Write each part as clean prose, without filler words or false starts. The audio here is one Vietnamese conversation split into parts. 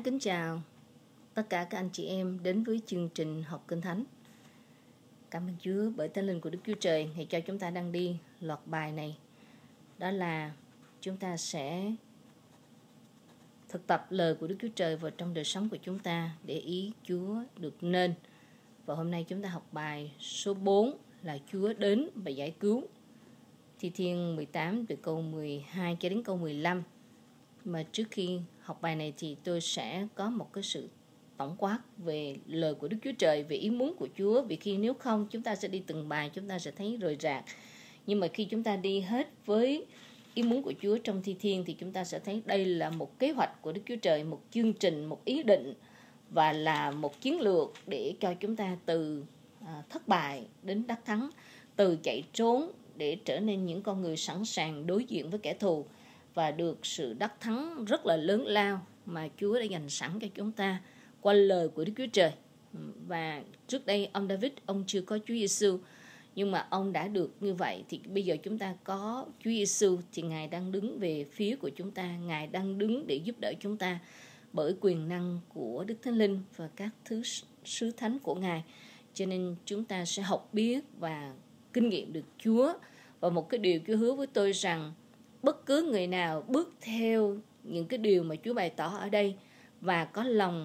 Mến kính chào tất cả các anh chị em đến với chương trình học Kinh Thánh. Cảm ơn Chúa bởi Thánh Linh của Đức Chúa Trời hãy cho chúng ta đang đi loạt bài này. Đó là chúng ta sẽ thực tập lời của Đức Chúa Trời vào trong đời sống của chúng ta để ý Chúa được nên. Và hôm nay chúng ta học bài số 4 là Chúa đến và giải cứu. Thi Thiên 18 từ câu 12 cho đến câu 15. Mà trước khi học bài này thì tôi sẽ có một cái sự tổng quát về lời của Đức Chúa Trời, về ý muốn của Chúa. Vì nếu không chúng ta sẽ đi từng bài, chúng ta sẽ thấy rời rạc. Nhưng mà khi chúng ta đi hết với ý muốn của Chúa trong Thi Thiên thì chúng ta sẽ thấy đây là một kế hoạch của Đức Chúa Trời, một chương trình, một ý định và là một chiến lược để cho chúng ta từ thất bại đến đắc thắng, từ chạy trốn để trở nên những con người sẵn sàng đối diện với kẻ thù và được sự đắc thắng rất là lớn lao mà Chúa đã dành sẵn cho chúng ta qua lời của Đức Chúa Trời. Và trước đây ông David, ông chưa có Chúa Giêsu, nhưng mà ông đã được như vậy. Thì bây giờ chúng ta có Chúa Giêsu thì Ngài đang đứng về phía của chúng ta, Ngài đang đứng để giúp đỡ chúng ta bởi quyền năng của Đức Thánh Linh và các thứ sứ thánh của Ngài. Cho nên chúng ta sẽ học biết và kinh nghiệm được Chúa. Và một cái điều Chúa hứa với tôi rằng bất cứ người nào bước theo những cái điều mà Chúa bày tỏ ở đây và có lòng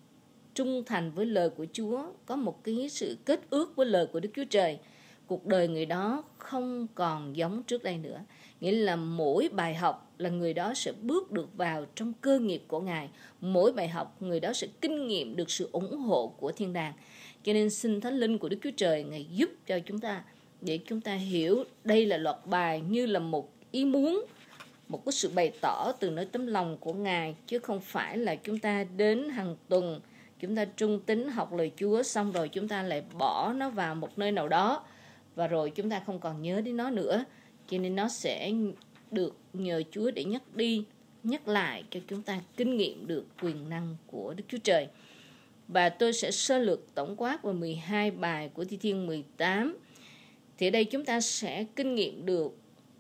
trung thành với lời của Chúa, có một cái sự kết ước với lời của Đức Chúa Trời, cuộc đời người đó không còn giống trước đây nữa. Nghĩa là mỗi bài học là người đó sẽ bước được vào trong cơ nghiệp của Ngài. Mỗi bài học người đó sẽ kinh nghiệm được sự ủng hộ của thiên đàng. Cho nên xin Thánh Linh của Đức Chúa Trời Ngài giúp cho chúng ta để chúng ta hiểu đây là loạt bài như là một ý muốn, một cái sự bày tỏ từ nơi tấm lòng của Ngài, chứ không phải là chúng ta đến hàng tuần chúng ta trung tín học lời Chúa xong rồi chúng ta lại bỏ nó vào một nơi nào đó và rồi chúng ta không còn nhớ đến nó nữa. Cho nên nó sẽ được nhờ Chúa để nhắc đi nhắc lại cho chúng ta kinh nghiệm được quyền năng của Đức Chúa Trời. Và tôi sẽ sơ lược tổng quát vào 12 bài của Thi Thiên 18. Thì ở đây chúng ta sẽ kinh nghiệm được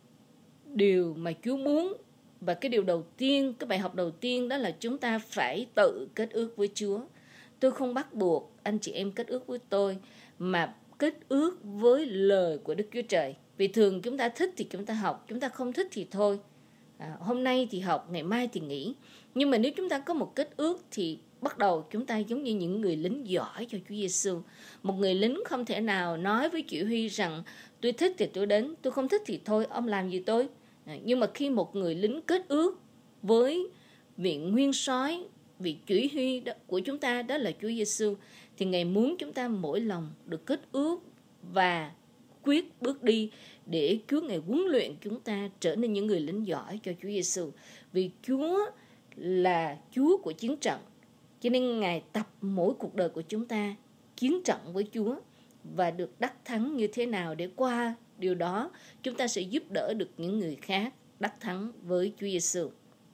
điều mà Chúa muốn. Và cái điều đầu tiên, cái bài học đầu tiên đó là chúng ta phải tự kết ước với Chúa. Tôi không bắt buộc anh chị em kết ước với tôi, mà kết ước với lời của Đức Chúa Trời. Vì thường chúng ta thích thì chúng ta học, chúng ta không thích thì thôi. Hôm nay thì học, ngày mai thì nghỉ. Nhưng mà nếu chúng ta có một kết ước thì bắt đầu chúng ta giống như những người lính giỏi cho Chúa Giêsu. Một người lính không thể nào nói với chỉ huy rằng tôi thích thì tôi đến, tôi không thích thì thôi, ông làm gì tôi. Nhưng mà khi một người lính kết ước với vị nguyên soái, vị chỉ huy của chúng ta, đó là Chúa Giêsu, thì Ngài muốn chúng ta mỗi lòng được kết ước và quyết bước đi để Chúa Ngài huấn luyện chúng ta trở nên những người lính giỏi cho Chúa Giêsu. Vì Chúa là Chúa của chiến trận, cho nên Ngài tập mỗi cuộc đời của chúng ta chiến trận với Chúa và được đắc thắng như thế nào, để qua điều đó chúng ta sẽ giúp đỡ được những người khác đắc thắng với Chúa Giêsu.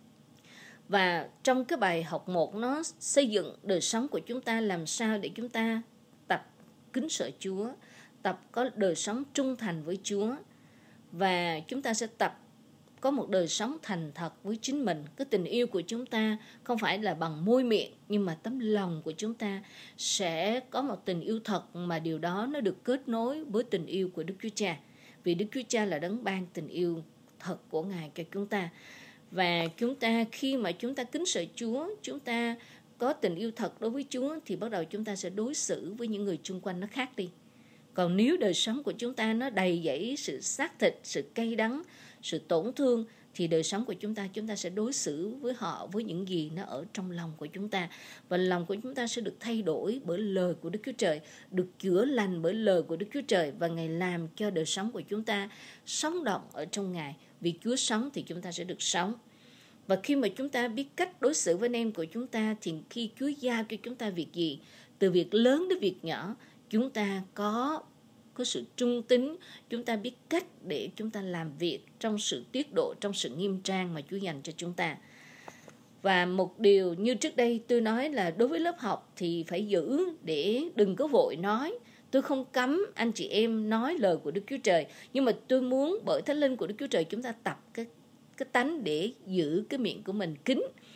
Và trong cái bài học 1 nó xây dựng đời sống của chúng ta làm sao để chúng ta tập kính sợ Chúa, tập có đời sống trung thành với Chúa, và chúng ta sẽ tập có một đời sống thành thật với chính mình. Cái tình yêu của chúng ta không phải là bằng môi miệng, nhưng mà tấm lòng của chúng ta sẽ có một tình yêu thật, mà điều đó nó được kết nối với tình yêu của Đức Chúa Cha. Vì Đức Chúa Cha là đấng ban tình yêu thật của Ngài cho chúng ta. Và chúng ta khi mà chúng ta kính sợ Chúa, chúng ta có tình yêu thật đối với Chúa, thì bắt đầu chúng ta sẽ đối xử với những người xung quanh nó khác đi. Còn nếu đời sống của chúng ta nó đầy dẫy sự xác thịt, sự cay đắng, sự tổn thương, thì đời sống của chúng ta sẽ đối xử với họ với những gì nó ở trong lòng của chúng ta. Và lòng của chúng ta sẽ được thay đổi bởi lời của Đức Chúa Trời, được chữa lành bởi lời của Đức Chúa Trời, và Ngài làm cho đời sống của chúng ta sống động ở trong Ngài. Vì Chúa sống thì chúng ta sẽ được sống. Và khi mà chúng ta biết cách đối xử với anh em của chúng ta, thì khi Chúa giao cho chúng ta việc gì, từ việc lớn đến việc nhỏ, chúng ta có sự trung tín, chúng ta biết cách để chúng ta làm việc trong sự tiết độ, trong sự nghiêm trang mà Chúa dành cho chúng ta. Và một điều như trước đây tôi nói là đối với lớp học thì phải giữ để đừng có vội nói. Tôi không cấm anh chị em nói lời của Đức Chúa Trời, nhưng mà tôi muốn bởi Thánh Linh của Đức Chúa Trời chúng ta tập cái tánh để giữ cái miệng của mình kín.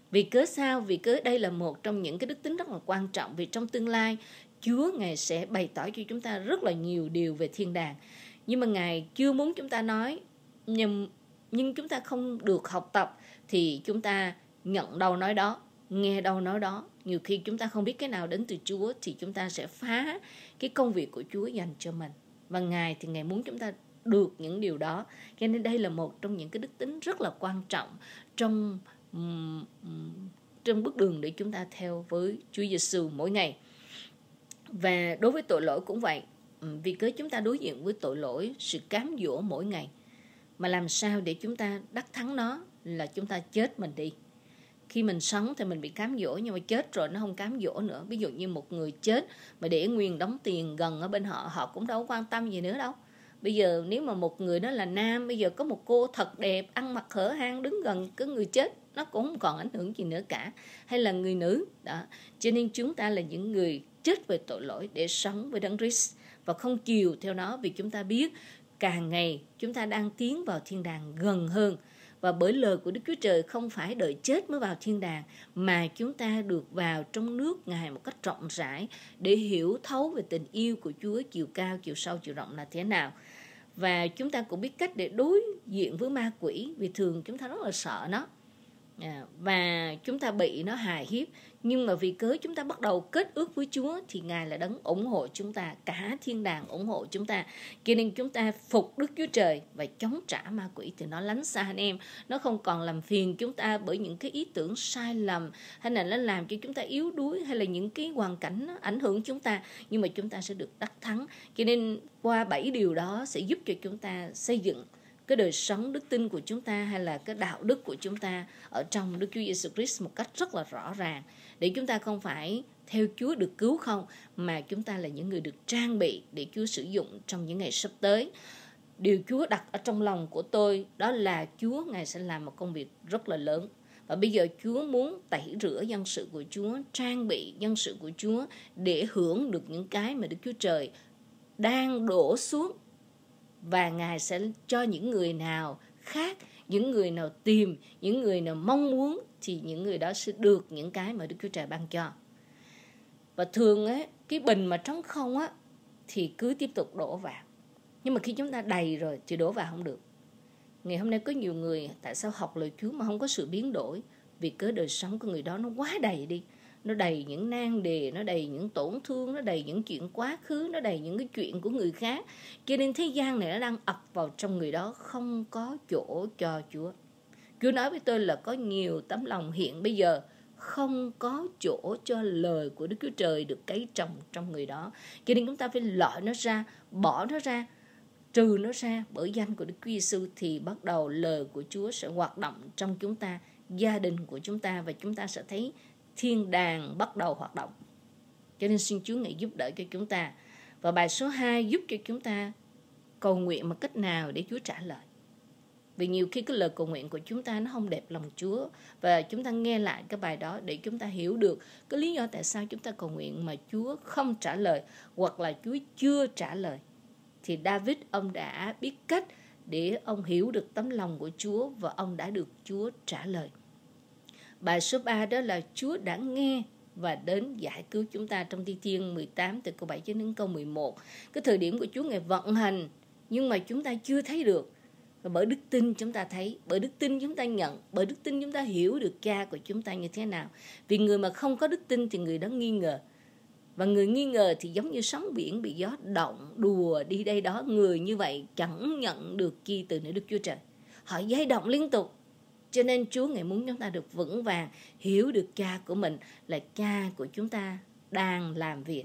Vì cớ sao? Vì cớ đây là một trong những cái đức tính rất là quan trọng. Vì trong tương lai, Chúa Ngài sẽ bày tỏ cho chúng ta rất là nhiều điều về thiên đàng. Nhưng mà Ngài chưa muốn chúng ta nói, nhưng chúng ta không được học tập thì chúng ta nhận đâu nói đó, nghe đâu nói đó. Nhiều khi chúng ta không biết cái nào đến từ Chúa thì chúng ta sẽ phá cái công việc của Chúa dành cho mình. Và Ngài thì Ngài muốn chúng ta được những điều đó. Cho nên đây là một trong những cái đức tính rất là quan trọng trong bước đường để chúng ta theo với Chúa Giêsu mỗi ngày. Và đối với tội lỗi cũng vậy. Vì cớ chúng ta đối diện với tội lỗi, sự cám dỗ mỗi ngày. Mà làm sao để chúng ta đắc thắng nó là chúng ta chết mình đi. Khi mình sống thì mình bị cám dỗ, nhưng mà chết rồi nó không cám dỗ nữa. Ví dụ như một người chết mà để nguyên đống tiền gần ở bên họ, họ cũng đâu quan tâm gì nữa đâu. Bây giờ nếu mà một người đó là nam, bây giờ có một cô thật đẹp, ăn mặc hở hang đứng gần cái người chết, nó cũng không còn ảnh hưởng gì nữa cả. Hay là người nữ đó. Cho nên chúng ta là những người chết về tội lỗi để sống với Đấng Christ và không chiều theo nó, vì chúng ta biết càng ngày chúng ta đang tiến vào thiên đàng gần hơn. Và bởi lời của Đức Chúa Trời không phải đợi chết mới vào thiên đàng, mà chúng ta được vào trong nước Ngài một cách rộng rãi để hiểu thấu về tình yêu của Chúa, chiều cao, chiều sâu, chiều rộng là thế nào. Và chúng ta cũng biết cách để đối diện với ma quỷ, vì thường chúng ta rất là sợ nó. Và chúng ta bị nó hài hiếp. Nhưng mà vì cớ chúng ta bắt đầu kết ước với Chúa thì Ngài là đấng ủng hộ chúng ta, cả thiên đàng ủng hộ chúng ta. Cho nên chúng ta phục Đức Chúa Trời và chống trả ma quỷ thì nó lánh xa anh em. Nó không còn làm phiền chúng ta bởi những cái ý tưởng sai lầm, hay là nó làm cho chúng ta yếu đuối, hay là những cái hoàn cảnh nó ảnh hưởng chúng ta. Nhưng mà chúng ta sẽ được đắc thắng. Cho nên qua 7 điều đó sẽ giúp cho chúng ta xây dựng cái đời sống đức tin của chúng ta, hay là cái đạo đức của chúng ta ở trong Đức Chúa Giêsu Christ một cách rất là rõ ràng, để chúng ta không phải theo Chúa được cứu không, mà chúng ta là những người được trang bị để Chúa sử dụng trong những ngày sắp tới. Điều Chúa đặt ở trong lòng của tôi đó là Chúa Ngài sẽ làm một công việc rất là lớn. Và bây giờ Chúa muốn tẩy rửa dân sự của Chúa, trang bị dân sự của Chúa để hưởng được những cái mà Đức Chúa Trời đang đổ xuống. Và Ngài sẽ cho những người nào khác, những người nào tìm, những người nào mong muốn, thì những người đó sẽ được những cái mà Đức Chúa Trời ban cho. Và thường á, cái bình mà trống không á thì cứ tiếp tục đổ vào. Nhưng mà khi chúng ta đầy rồi thì đổ vào không được. Ngày hôm nay có nhiều người tại sao học lời Chúa mà không có sự biến đổi? Vì cớ đời sống của người đó nó quá đầy đi. Nó đầy những nan đề, nó đầy những tổn thương, nó đầy những chuyện quá khứ, nó đầy những cái chuyện của người khác. Cho nên thế gian này nó đang ập vào trong người đó, không có chỗ cho Chúa. Chúa nói với tôi là có nhiều tấm lòng hiện bây giờ không có chỗ cho lời của Đức Chúa Trời được cấy trồng trong người đó. Cho nên chúng ta phải loại nó ra, bỏ nó ra, trừ nó ra bởi danh của Đức Chúa Giêsu, thì bắt đầu lời của Chúa sẽ hoạt động trong chúng ta, gia đình của chúng ta, và chúng ta sẽ thấy thiên đàng bắt đầu hoạt động. Cho nên xin Chúa Ngài giúp đỡ cho chúng ta. Và bài số 2 giúp cho chúng ta cầu nguyện bằng cách nào để Chúa trả lời. Vì nhiều khi cái lời cầu nguyện của chúng ta nó không đẹp lòng Chúa, và chúng ta nghe lại cái bài đó để chúng ta hiểu được cái lý do tại sao chúng ta cầu nguyện mà Chúa không trả lời, hoặc là Chúa chưa trả lời. Thì David, ông đã biết cách để ông hiểu được tấm lòng của Chúa, và ông đã được Chúa trả lời. Bài số 3 đó là Chúa đã nghe và đến giải cứu chúng ta, trong Thi Thiên 18 từ câu 7 cho đến câu 11. Cái thời điểm của Chúa Ngài vận hành, nhưng mà chúng ta chưa thấy được. Và bởi đức tin chúng ta thấy, bởi đức tin chúng ta nhận, bởi đức tin chúng ta hiểu được Cha của chúng ta như thế nào. Vì người mà không có đức tin thì người đó nghi ngờ. Và người nghi ngờ thì giống như sóng biển bị gió động đùa đi đây đó. Người như vậy chẳng nhận được chi từ nơi Đức Chúa Trời. Họ dao động liên tục. Cho nên Chúa Ngài muốn chúng ta được vững vàng, hiểu được Cha của mình là Cha của chúng ta đang làm việc.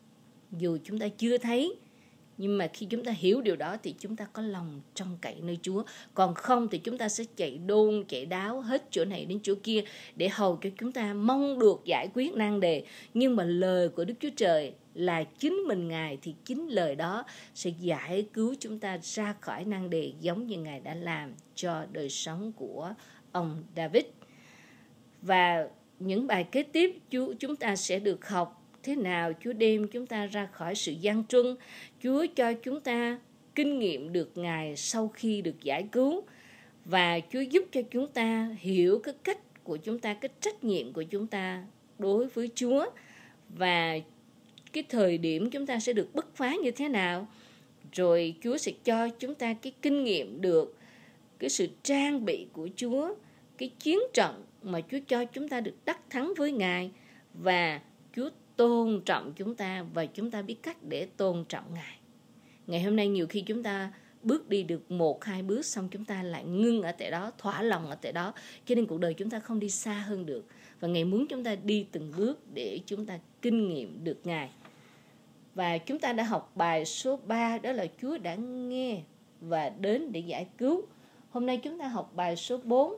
Dù chúng ta chưa thấy, nhưng mà khi chúng ta hiểu điều đó thì chúng ta có lòng trông cậy nơi Chúa. Còn không thì chúng ta sẽ chạy đôn, chạy đáo hết chỗ này đến chỗ kia để hầu cho chúng ta mong được giải quyết nan đề. Nhưng mà lời của Đức Chúa Trời là chính mình Ngài, thì chính lời đó sẽ giải cứu chúng ta ra khỏi nan đề, giống như Ngài đã làm cho đời sống của ông David. Và những bài kế tiếp chúng ta sẽ được học thế nào Chúa đem chúng ta ra khỏi sự gian truân. Chúa cho chúng ta kinh nghiệm được Ngài sau khi được giải cứu. Và Chúa giúp cho chúng ta hiểu cái cách của chúng ta, cái trách nhiệm của chúng ta đối với Chúa, và cái thời điểm chúng ta sẽ được bứt phá như thế nào. Rồi Chúa sẽ cho chúng ta cái kinh nghiệm được cái sự trang bị của Chúa, cái chiến trận mà Chúa cho chúng ta được đắc thắng với Ngài, và Chúa tôn trọng chúng ta và chúng ta biết cách để tôn trọng Ngài. Ngày hôm nay nhiều khi chúng ta bước đi được 1-2 bước xong chúng ta lại ngưng ở tại đó, thỏa lòng ở tại đó, cho nên cuộc đời chúng ta không đi xa hơn được. Và Ngài muốn chúng ta đi từng bước để chúng ta kinh nghiệm được Ngài. Và chúng ta đã học bài số 3, đó là Chúa đã nghe và đến để giải cứu. Hôm nay chúng ta học bài số 4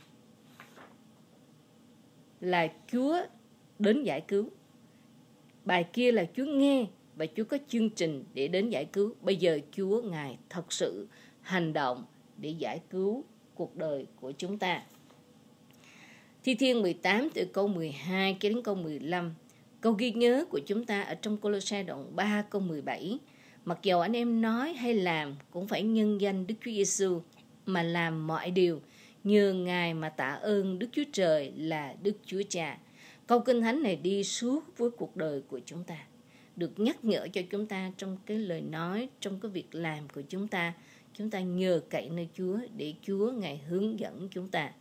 là Chúa đến giải cứu. Bài kia là Chúa nghe và Chúa có chương trình để đến giải cứu. Bây giờ Chúa Ngài thật sự hành động để giải cứu cuộc đời của chúng ta. Thi Thiên 18 từ câu 12 cho đến câu 15. Câu ghi nhớ của chúng ta ở trong Cô-lô-sai đoạn 3 câu 17. Mặc dầu anh em nói hay làm cũng phải nhân danh Đức Chúa Giêsu mà làm mọi điều, nhờ Ngài mà tạ ơn Đức Chúa Trời là Đức Chúa Cha. Câu Kinh Thánh này đi suốt với cuộc đời của chúng ta, được nhắc nhở cho chúng ta trong cái lời nói, trong cái việc làm của chúng ta. Chúng ta nhờ cậy nơi Chúa để Chúa Ngài hướng dẫn chúng ta.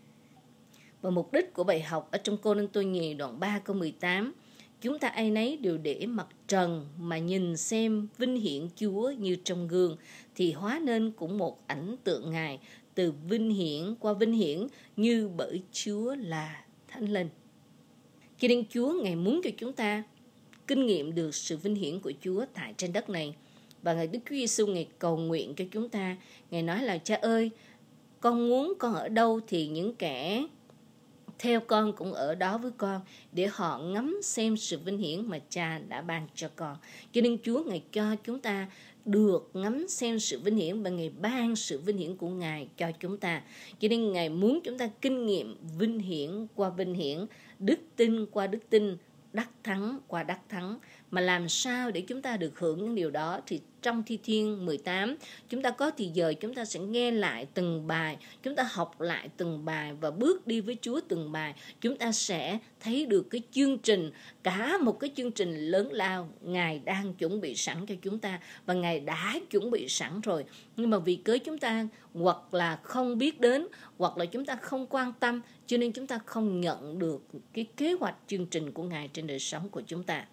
Và mục đích của bài học ở trong Cô-rinh-tô nhì đoạn 3 câu 18, chúng ta ai nấy đều để mặt trần mà nhìn xem vinh hiển Chúa như trong gương, thì hóa nên cũng một ảnh tượng Ngài, từ vinh hiển qua vinh hiển, như bởi Chúa là Thánh Linh. Cho nên Chúa Ngài muốn cho chúng ta kinh nghiệm được sự vinh hiển của Chúa tại trên đất này. Và Ngài Đức Chúa Giêsu Ngài cầu nguyện cho chúng ta. Ngài nói là: Cha ơi, con muốn con ở đâu thì những kẻ theo con cũng ở đó với con, để họ ngắm xem sự vinh hiển mà Cha đã ban cho con. Cho nên Chúa Ngài cho chúng ta được ngắm xem sự vinh hiển, và Ngài ban sự vinh hiển của Ngài cho chúng ta. Cho nên Ngài muốn chúng ta kinh nghiệm vinh hiển qua vinh hiển, đức tin qua đức tin, đắc thắng qua đắc thắng. Mà làm sao để chúng ta được hưởng những điều đó? Thì trong Thi Thiên 18, chúng ta có thì giờ chúng ta sẽ nghe lại từng bài, chúng ta học lại từng bài và bước đi với Chúa từng bài. Chúng ta sẽ thấy được cái chương trình, cả một cái chương trình lớn lao Ngài đang chuẩn bị sẵn cho chúng ta, và Ngài đã chuẩn bị sẵn rồi. Nhưng mà vì cớ chúng ta hoặc là không biết đến, hoặc là chúng ta không quan tâm, cho nên chúng ta không nhận được cái kế hoạch chương trình của Ngài trên đời sống của chúng ta.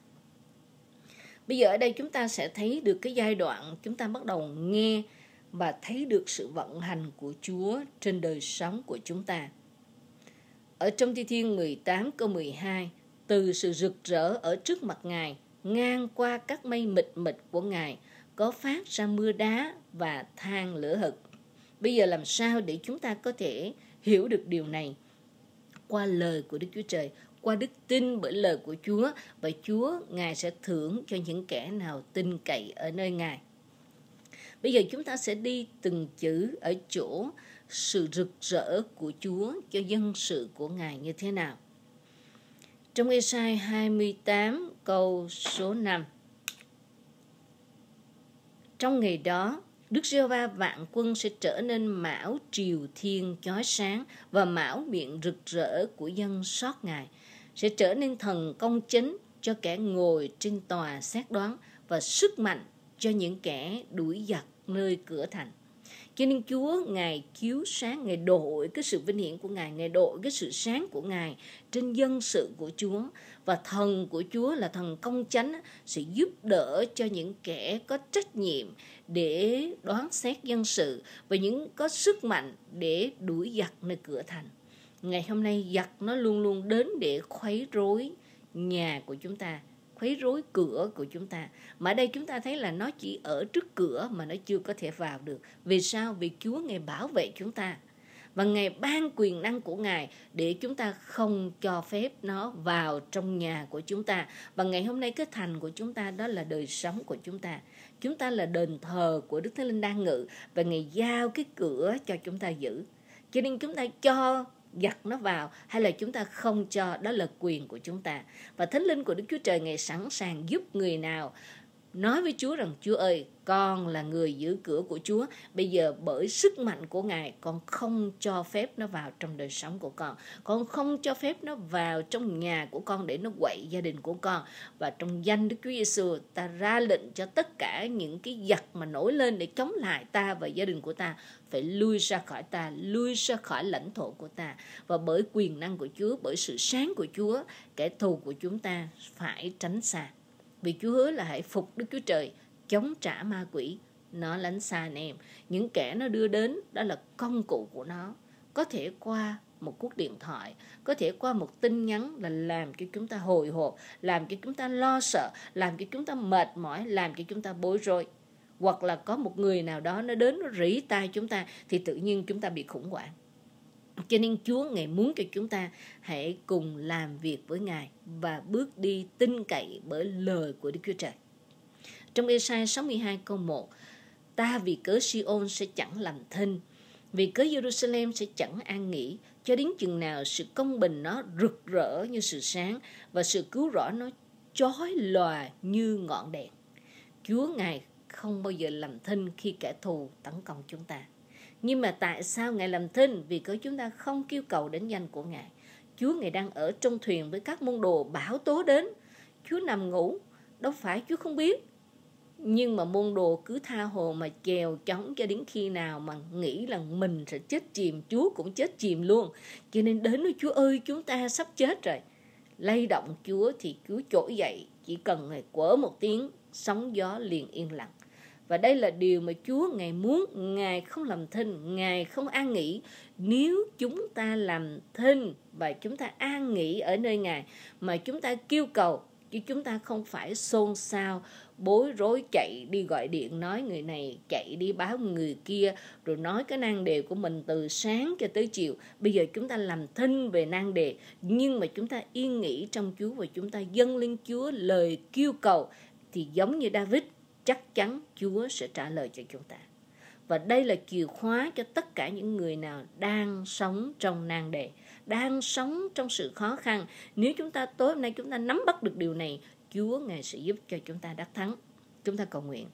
Bây giờ ở đây chúng ta sẽ thấy được cái giai đoạn chúng ta bắt đầu nghe và thấy được sự vận hành của Chúa trên đời sống của chúng ta. Ở trong Thi Thiên 18 câu 12, từ sự rực rỡ ở trước mặt Ngài, ngang qua các mây mịt mịt của Ngài, có phát ra mưa đá và than lửa hực. Bây giờ làm sao để chúng ta có thể hiểu được điều này? Qua lời của Đức Chúa Trời, qua đức tin bởi lời của Chúa, và Chúa Ngài sẽ thưởng cho những kẻ nào tin cậy ở nơi Ngài. Bây giờ chúng ta sẽ đi từng chữ ở chỗ sự rực rỡ của Chúa cho dân sự của Ngài như thế nào. Trong Ê-sai 28 câu số 5. Trong ngày đó, Đức Giê-hô-va vạn quân sẽ trở nên mão triều thiên chói sáng, và mão miệng rực rỡ của dân sót Ngài, sẽ trở nên thần công chính cho kẻ ngồi trên tòa xét đoán, và sức mạnh cho những kẻ đuổi giặc nơi cửa thành. Cho nên Chúa Ngài chiếu sáng, Ngài đội cái sự vinh hiển của Ngài, Ngài đội cái sự sáng của Ngài trên dân sự của Chúa. Và thần của Chúa là thần công chánh sẽ giúp đỡ cho những kẻ có trách nhiệm để đoán xét dân sự, và những có sức mạnh để đuổi giặc nơi cửa thành. Ngày hôm nay giặc nó luôn luôn đến để khuấy rối nhà của chúng ta, khuấy rối cửa của chúng ta. Mà ở đây chúng ta thấy là nó chỉ ở trước cửa mà nó chưa có thể vào được. Vì sao? Vì Chúa Ngài bảo vệ chúng ta, và Ngài ban quyền năng của Ngài để chúng ta không cho phép nó vào trong nhà của chúng ta. Và ngày hôm nay cái thành của chúng ta đó là đời sống của chúng ta. Chúng ta là đền thờ của Đức Thánh Linh đang ngự, và Ngài giao cái cửa cho chúng ta giữ. Cho nên chúng ta cho giặc nó vào hay là chúng ta không cho, đó là quyền của chúng ta. Và Thánh Linh của Đức Chúa Trời Ngài sẵn sàng giúp người nào nói với Chúa rằng: Chúa ơi, con là người giữ cửa của Chúa. Bây giờ bởi sức mạnh của Ngài, con không cho phép nó vào trong đời sống của con không cho phép nó vào trong nhà của con để nó quậy gia đình của con. Và trong danh Đức Chúa Giêsu, ta ra lệnh cho tất cả những cái giặc mà nổi lên để chống lại ta và gia đình của ta phải lui ra khỏi ta, lui ra khỏi lãnh thổ của ta. Và bởi quyền năng của Chúa, bởi sự sáng của Chúa, kẻ thù của chúng ta phải tránh xa. Vì Chúa hứa là hãy phục Đức Chúa Trời, chống trả ma quỷ, nó lánh xa anh em. Những kẻ nó đưa đến đó là công cụ của nó. Có thể qua một cuộc điện thoại, có thể qua một tin nhắn là làm cho chúng ta hồi hộp, làm cho chúng ta lo sợ, làm cho chúng ta mệt mỏi, làm cho chúng ta bối rối. Hoặc là có một người nào đó nó đến nó rỉ tai chúng ta thì tự nhiên chúng ta bị khủng hoảng. Cho nên Chúa Ngài muốn cho chúng ta hãy cùng làm việc với Ngài và bước đi tin cậy bởi lời của Đức Chúa Trời. Trong Ê-sai 62 câu 1, ta vì cớ Si-ôn sẽ chẳng làm thinh, vì cớ Jerusalem sẽ chẳng an nghỉ, cho đến chừng nào sự công bình nó rực rỡ như sự sáng và sự cứu rỗi nó chói lòa như ngọn đèn. Chúa Ngài không bao giờ làm thinh khi kẻ thù tấn công chúng ta. Nhưng mà tại sao Ngài làm thinh? Vì có chúng ta không kêu cầu đến danh của Ngài. Chúa Ngài đang ở trong thuyền với các môn đồ, bão tố đến. Chúa nằm ngủ, đâu phải Chúa không biết. Nhưng mà môn đồ cứ tha hồ mà chèo chống cho đến khi nào mà nghĩ là mình sẽ chết chìm, Chúa cũng chết chìm luôn. Cho nên đến với Chúa ơi, chúng ta sắp chết rồi. Lay động Chúa thì Chúa trỗi dậy, chỉ cần Ngài quở một tiếng, sóng gió liền yên lặng. Và đây là điều mà Chúa Ngài muốn. Ngài không làm thinh, Ngài không an nghỉ. Nếu chúng ta làm thinh và chúng ta an nghỉ ở nơi Ngài, mà chúng ta kêu cầu, chứ chúng ta không phải xôn xao, bối rối chạy đi gọi điện nói người này, chạy đi báo người kia, rồi nói cái nan đề của mình từ sáng cho tới chiều. Bây giờ chúng ta làm thinh về nan đề, nhưng mà chúng ta yên nghỉ trong Chúa và chúng ta dâng lên Chúa lời kêu cầu, thì giống như David, chắc chắn Chúa sẽ trả lời cho chúng ta. Và đây là chìa khóa cho tất cả những người nào đang sống trong nan đề, đang sống trong sự khó khăn. Nếu chúng ta tối hôm nay chúng ta nắm bắt được điều này, Chúa Ngài sẽ giúp cho chúng ta đắc thắng. Chúng ta cầu nguyện.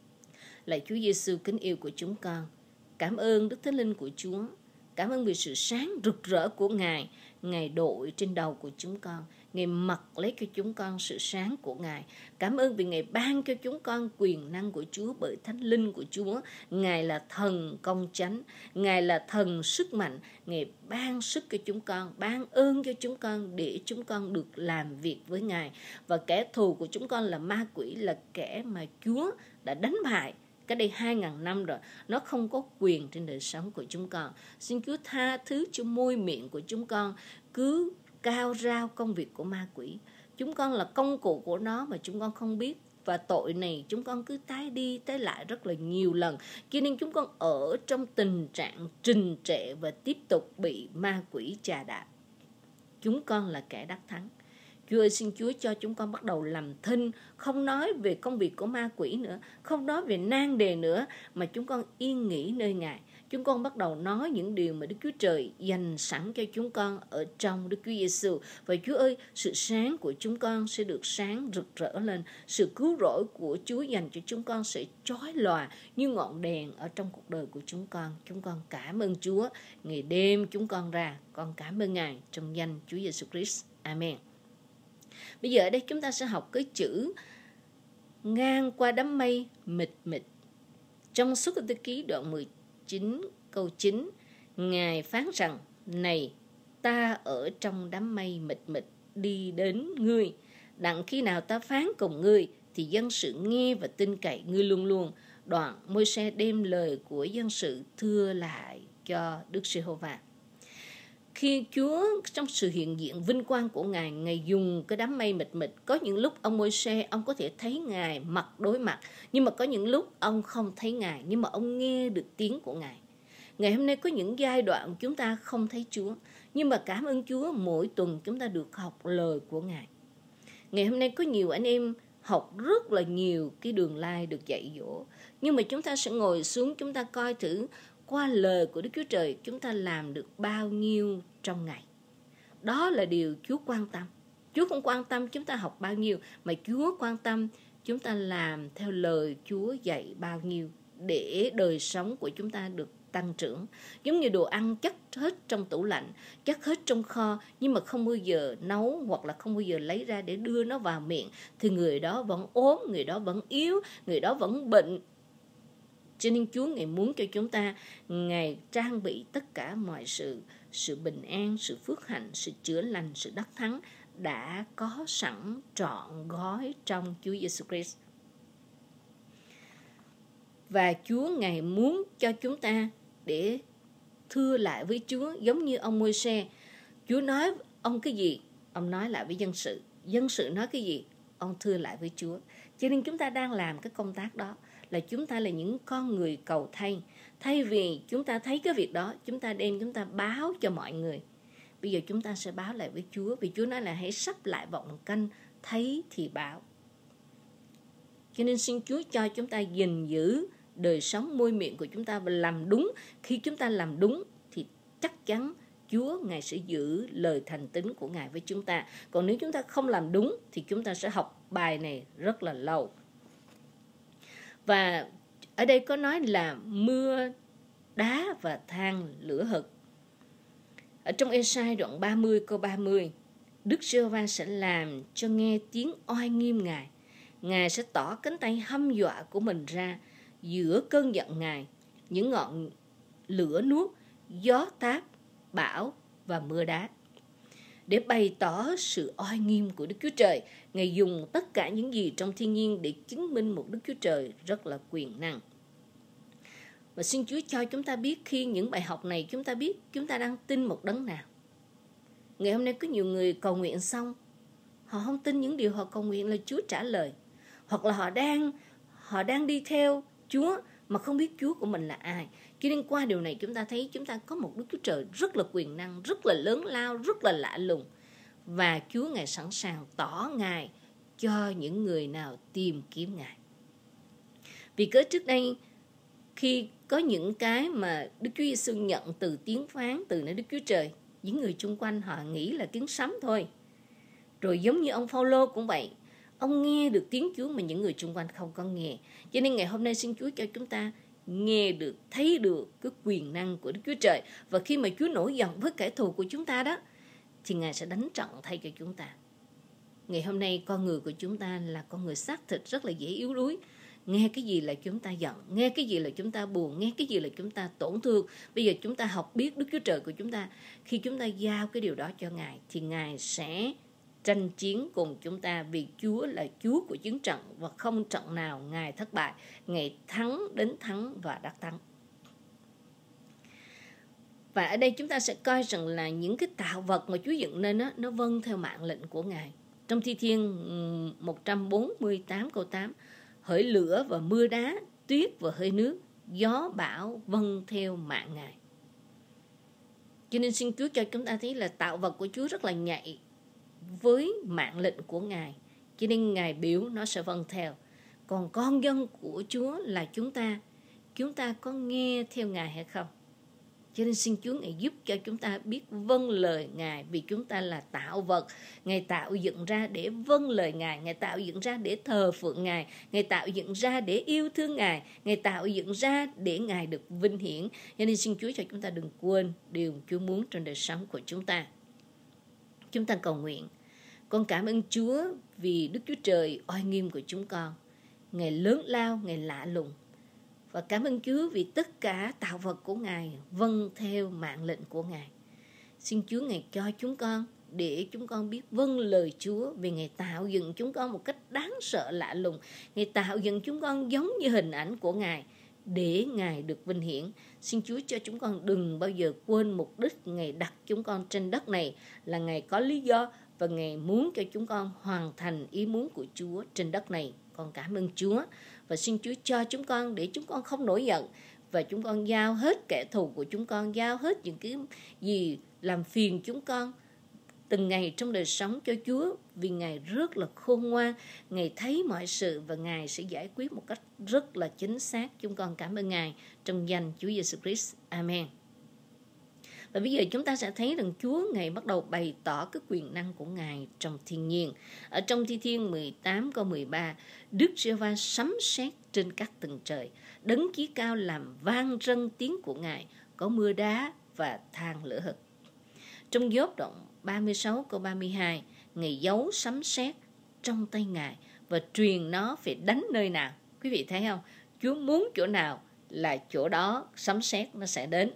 Lạy Chúa Giêsu kính yêu của chúng con, cảm ơn Đức Thánh Linh của Chúa, cảm ơn vì sự sáng rực rỡ của Ngài. Ngài đội trên đầu của chúng con, Ngài mặc lấy cho chúng con sự sáng của Ngài. Cảm ơn vì Ngài ban cho chúng con quyền năng của Chúa bởi Thánh Linh của Chúa. Ngài là thần công chánh, Ngài là thần sức mạnh. Ngài ban sức cho chúng con, ban ơn cho chúng con để chúng con được làm việc với Ngài. Và kẻ thù của chúng con là ma quỷ, là kẻ mà Chúa đã đánh bại cái đây 2.000 năm rồi. Nó không có quyền trên đời sống của chúng con. Xin Chúa tha thứ cho môi miệng của chúng con cứ cao rao công việc của ma quỷ. Chúng con là công cụ của nó mà chúng con không biết. Và tội này chúng con cứ tái đi tái lại rất là nhiều lần. Cho nên chúng con ở trong tình trạng trình trệ và tiếp tục bị ma quỷ chà đạp. Chúng con là kẻ đắc thắng. Chúa ơi, xin Chúa cho chúng con bắt đầu làm thinh, không nói về công việc của ma quỷ nữa, không nói về nan đề nữa, mà chúng con yên nghỉ nơi Ngài. Chúng con bắt đầu nói những điều mà Đức Chúa Trời dành sẵn cho chúng con ở trong Đức Chúa Giêsu. Và Chúa ơi, sự sáng của chúng con sẽ được sáng rực rỡ lên. Sự cứu rỗi của Chúa dành cho chúng con sẽ chói lòa như ngọn đèn ở trong cuộc đời của chúng con. Chúng con cảm ơn Chúa. Ngày đêm chúng con ra, con cảm ơn Ngài trong danh Chúa Giêsu Christ. Amen. Bây giờ ở đây chúng ta sẽ học cái chữ ngang qua đám mây mịt mịt. Trong Xuất Ai-cập ký đoạn 19 câu 9, Ngài phán rằng: này, ta ở trong đám mây mịt mịt đi đến ngươi. Đặng khi nào ta phán cùng ngươi thì dân sự nghe và tin cậy ngươi luôn luôn. Đoạn Môi-se đem lời của dân sự thưa lại cho Đức Giê-hô-va. Khi Chúa trong sự hiện diện vinh quang của Ngài, Ngài dùng cái đám mây mịt mịt. Có những lúc ông Môi-se ông có thể thấy Ngài mặt đối mặt, nhưng mà có những lúc ông không thấy Ngài, nhưng mà ông nghe được tiếng của Ngài. Ngày hôm nay có những giai đoạn chúng ta không thấy Chúa, nhưng mà cảm ơn Chúa mỗi tuần chúng ta được học lời của Ngài. Ngày hôm nay có nhiều anh em học rất là nhiều cái đường lai được dạy dỗ, nhưng mà chúng ta sẽ ngồi xuống chúng ta coi thử qua lời của Đức Chúa Trời chúng ta làm được bao nhiêu trong ngày. Đó là điều Chúa quan tâm. Chúa không quan tâm chúng ta học bao nhiêu, mà Chúa quan tâm chúng ta làm theo lời Chúa dạy bao nhiêu để đời sống của chúng ta được tăng trưởng. Giống như đồ ăn chất hết trong tủ lạnh, chất hết trong kho, nhưng mà không bao giờ nấu hoặc là không bao giờ lấy ra để đưa nó vào miệng, thì người đó vẫn ốm, người đó vẫn yếu, người đó vẫn bệnh. Cho nên Chúa Ngài muốn cho chúng ta, Ngài trang bị tất cả mọi sự bình an, sự phước hạnh, sự chữa lành, sự đắc thắng đã có sẵn trọn gói trong Chúa Giêsu Christ. Và Chúa Ngài muốn cho chúng ta để thưa lại với Chúa, giống như ông Môi-se. Chúa nói ông cái gì, ông nói lại với dân sự. Dân sự nói cái gì, ông thưa lại với Chúa. Cho nên chúng ta đang làm cái công tác đó, là chúng ta là những con người cầu thay. Thay vì chúng ta thấy cái việc đó, chúng ta báo cho mọi người. Bây giờ chúng ta sẽ báo lại với Chúa, vì Chúa nói là hãy sắp lại vọng canh, thấy thì báo. Cho nên xin Chúa cho chúng ta gìn giữ đời sống môi miệng của chúng ta và làm đúng. Khi chúng ta làm đúng thì chắc chắn Chúa Ngài sẽ giữ lời thành tín của Ngài với chúng ta. Còn nếu chúng ta không làm đúng thì chúng ta sẽ học bài này rất là lâu. Và ở đây có nói là mưa đá và than lửa hực. Ở trong Ê-sai đoạn 30 câu 30, Đức Giê-hô-va sẽ làm cho nghe tiếng oai nghiêm Ngài. Ngài sẽ tỏ cánh tay hăm dọa của mình ra giữa cơn giận Ngài, những ngọn lửa nuốt, gió táp, bão và mưa đá. Để bày tỏ sự oai nghiêm của Đức Chúa Trời, Ngài dùng tất cả những gì trong thiên nhiên để chứng minh một Đức Chúa Trời rất là quyền năng. Và xin Chúa cho chúng ta biết khi những bài học này chúng ta biết chúng ta đang tin một đấng nào. Ngày hôm nay có nhiều người cầu nguyện xong, họ không tin những điều họ cầu nguyện là Chúa trả lời. Hoặc là họ đang đi theo Chúa mà không biết Chúa của mình là ai. Cho nên qua điều này chúng ta thấy chúng ta có một Đức Chúa Trời rất là quyền năng, rất là lớn lao, rất là lạ lùng. Và Chúa Ngài sẵn sàng tỏ Ngài cho những người nào tìm kiếm Ngài. Vì cớ trước đây, khi có những cái mà Đức Chúa Giêsu nhận từ tiếng phán từ nơi Đức Chúa Trời, những người chung quanh họ nghĩ là tiếng sấm thôi. Rồi giống như ông Phao-lô cũng vậy, ông nghe được tiếng Chúa mà những người chung quanh không có nghe. Cho nên ngày hôm nay xin Chúa cho chúng ta nghe được, thấy được cái quyền năng của Đức Chúa Trời. Và khi mà Chúa nổi giận với kẻ thù của chúng ta đó, thì Ngài sẽ đánh trận thay cho chúng ta. Ngày hôm nay con người của chúng ta là con người xác thịt rất là dễ yếu đuối. Nghe cái gì là chúng ta giận, nghe cái gì là chúng ta buồn, nghe cái gì là chúng ta tổn thương. Bây giờ chúng ta học biết Đức Chúa Trời của chúng ta. Khi chúng ta giao cái điều đó cho Ngài thì Ngài sẽ tranh chiến cùng chúng ta, vì Chúa là Chúa của chiến trận và không trận nào Ngài thất bại. Ngài thắng đến thắng và đắc thắng. Và ở đây chúng ta sẽ coi rằng là những cái tạo vật mà Chúa dựng nên đó, nó vâng theo mạng lệnh của Ngài. Trong Thi Thiên 148 câu 8, hỡi lửa và mưa đá, tuyết và hơi nước, gió bão vâng theo mạng Ngài. Cho nên xin Chúa cho chúng ta thấy là tạo vật của Chúa rất là nhạy với mạng lệnh của Ngài. Cho nên Ngài biểu nó sẽ vâng theo. Còn con dân của Chúa là chúng ta có nghe theo Ngài hay không? Cho nên xin Chúa Ngài giúp cho chúng ta biết vâng lời Ngài, vì chúng ta là tạo vật. Ngài tạo dựng ra để vâng lời Ngài, Ngài tạo dựng ra để thờ phượng Ngài, Ngài tạo dựng ra để yêu thương Ngài, Ngài tạo dựng ra để Ngài được vinh hiển. Cho nên xin Chúa cho chúng ta đừng quên điều Chúa muốn trong đời sống của chúng ta. Chúng ta cầu nguyện. Con cảm ơn Chúa vì Đức Chúa Trời oai nghiêm của chúng con. Ngài lớn lao, Ngài lạ lùng. Và cảm ơn Chúa vì tất cả tạo vật của Ngài vâng theo mạng lệnh của Ngài. Xin Chúa Ngài cho chúng con để chúng con biết vâng lời Chúa, vì Ngài tạo dựng chúng con một cách đáng sợ lạ lùng. Ngài tạo dựng chúng con giống như hình ảnh của Ngài để Ngài được vinh hiển. Xin Chúa cho chúng con đừng bao giờ quên mục đích Ngài đặt chúng con trên đất này là Ngài có lý do và Ngài muốn cho chúng con hoàn thành ý muốn của Chúa trên đất này. Con cảm ơn Chúa và xin Chúa cho chúng con để chúng con không nổi giận và chúng con giao hết kẻ thù của chúng con, giao hết những cái gì làm phiền chúng con từng ngày trong đời sống cho Chúa, vì Ngài rất là khôn ngoan, Ngài thấy mọi sự và Ngài sẽ giải quyết một cách rất là chính xác. Chúng con cảm ơn Ngài trong danh Chúa Giêsu Christ. Amen. Và bây giờ chúng ta sẽ thấy rằng Chúa Ngài bắt đầu bày tỏ cái quyền năng của Ngài trong thiên nhiên. Ở trong Thi Thiên 18 câu 13, Đức Giê-hô-va sấm sét trên các tầng trời, Đấng Chí Cao làm vang rân tiếng của Ngài, có mưa đá và than lửa hực. Trong Gióp đoạn 36 câu 32, Ngài giấu sấm sét trong tay Ngài và truyền nó phải đánh nơi nào. Quý vị thấy không? Chúa muốn chỗ nào là chỗ đó sấm sét nó sẽ đến.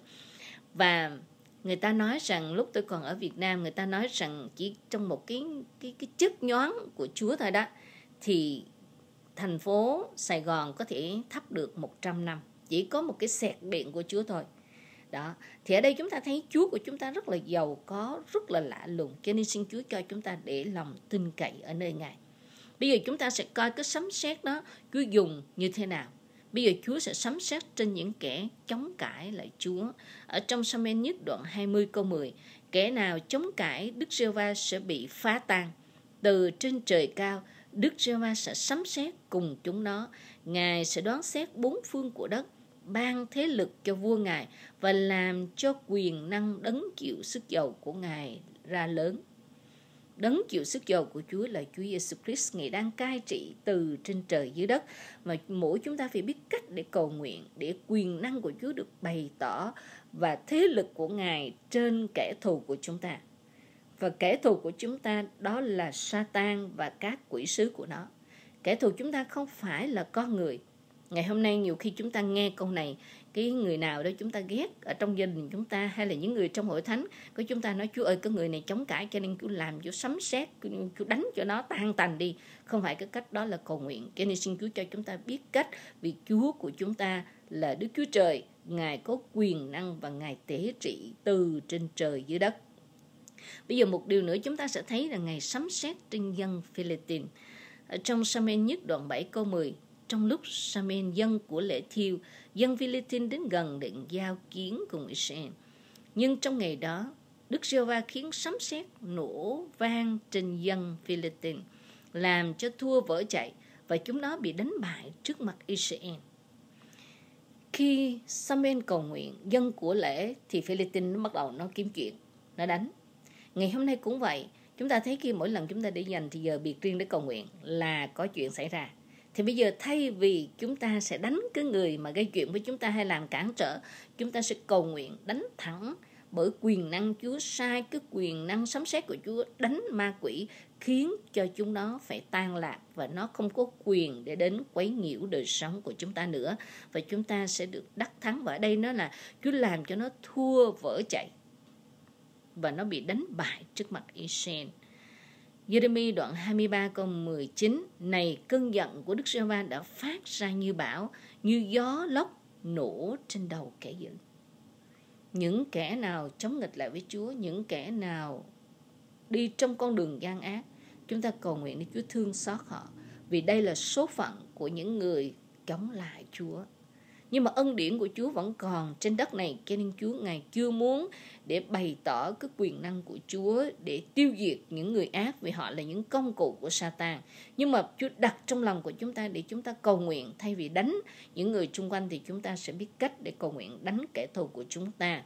Và người ta nói rằng lúc tôi còn ở Việt Nam, người ta nói rằng chỉ trong một cái chớp nhoáng của Chúa thôi đó, thì thành phố Sài Gòn có thể thắp được 100 năm. Chỉ có một cái xẹt điện của Chúa thôi. Đó. Thì ở đây chúng ta thấy Chúa của chúng ta rất là giàu có, rất là lạ lùng. Cho nên xin Chúa cho chúng ta để lòng tin cậy ở nơi Ngài. Bây giờ chúng ta sẽ coi cái sấm sét đó Chúa dùng như thế nào. Bây giờ Chúa sẽ sấm sét trên những kẻ chống cãi lại Chúa. Ở trong Sa-muel nhất đoạn 20 câu 10, kẻ nào chống cãi Đức Giê-hô-va sẽ bị phá tan. Từ trên trời cao, Đức Giê-hô-va sẽ sấm sét cùng chúng nó. Ngài sẽ đoán xét bốn phương của đất, ban thế lực cho vua Ngài và làm cho quyền năng đấng chịu sức dầu của Ngài ra lớn. Đấng chịu sức dầu của Chúa là Chúa Giêsu Christ, Ngài đang cai trị từ trên trời dưới đất. Mà mỗi chúng ta phải biết cách để cầu nguyện, để quyền năng của Chúa được bày tỏ và thế lực của Ngài trên kẻ thù của chúng ta. Và kẻ thù của chúng ta đó là Sa-tan và các quỷ sứ của nó. Kẻ thù chúng ta không phải là con người. Ngày hôm nay nhiều khi chúng ta nghe câu này, cái người nào đó chúng ta ghét ở trong gia đình chúng ta, hay là những người trong hội thánh của chúng ta nói Chúa ơi, cái người này chống cãi cho nên Chúa làm, Chúa sấm sét, Chúa đánh cho nó tan tành đi. Không phải cái cách đó là cầu nguyện. Cho nên xin Chúa cho chúng ta biết cách, vì Chúa của chúng ta là Đức Chúa Trời, Ngài có quyền năng và Ngài tế trị từ trên trời dưới đất. Bây giờ một điều nữa chúng ta sẽ thấy là Ngài sấm sét trên dân Philistine. Trong Sa-muel nhất đoạn 7 câu 10, trong lúc Sa-muel dân của lễ thiêu, dân Philistine đến gần định giao chiến cùng Israel. Nhưng trong ngày đó, Đức Giê-hô-va khiến sấm sét nổ vang trên dân Philistine, làm cho thua vỡ chạy và chúng nó bị đánh bại trước mặt Israel. Khi Sa-muel cầu nguyện dân của lễ thì Philistine nó bắt đầu nó kiếm chuyện, nó đánh. Ngày hôm nay cũng vậy, chúng ta thấy khi mỗi lần chúng ta để dành thì giờ biệt riêng để cầu nguyện là có chuyện xảy ra. Thì bây giờ thay vì chúng ta sẽ đánh cái người mà gây chuyện với chúng ta hay làm cản trở, chúng ta sẽ cầu nguyện đánh thẳng bởi quyền năng Chúa, sai cái quyền năng sấm sét của Chúa đánh ma quỷ, khiến cho chúng nó phải tan lạc và nó không có quyền để đến quấy nhiễu đời sống của chúng ta nữa. Và chúng ta sẽ được đắc thắng. Và ở đây nó là Chúa làm cho nó thua vỡ chạy và nó bị đánh bại trước mặt Israel. Giê-rê-mi đoạn 23 câu 19, này cơn giận của Đức Giê-hô-va đã phát ra như bão, như gió lốc nổ trên đầu kẻ dữ. Những kẻ nào chống nghịch lại với Chúa, những kẻ nào đi trong con đường gian ác, chúng ta cầu nguyện để Chúa thương xót họ, vì đây là số phận của những người chống lại Chúa. Nhưng mà ân điển của Chúa vẫn còn trên đất này, cho nên Chúa Ngài chưa muốn để bày tỏ cái quyền năng của Chúa để tiêu diệt những người ác, vì họ là những công cụ của Sa-tan. Nhưng mà Chúa đặt trong lòng của chúng ta để chúng ta cầu nguyện, thay vì đánh những người xung quanh thì chúng ta sẽ biết cách để cầu nguyện đánh kẻ thù của chúng ta.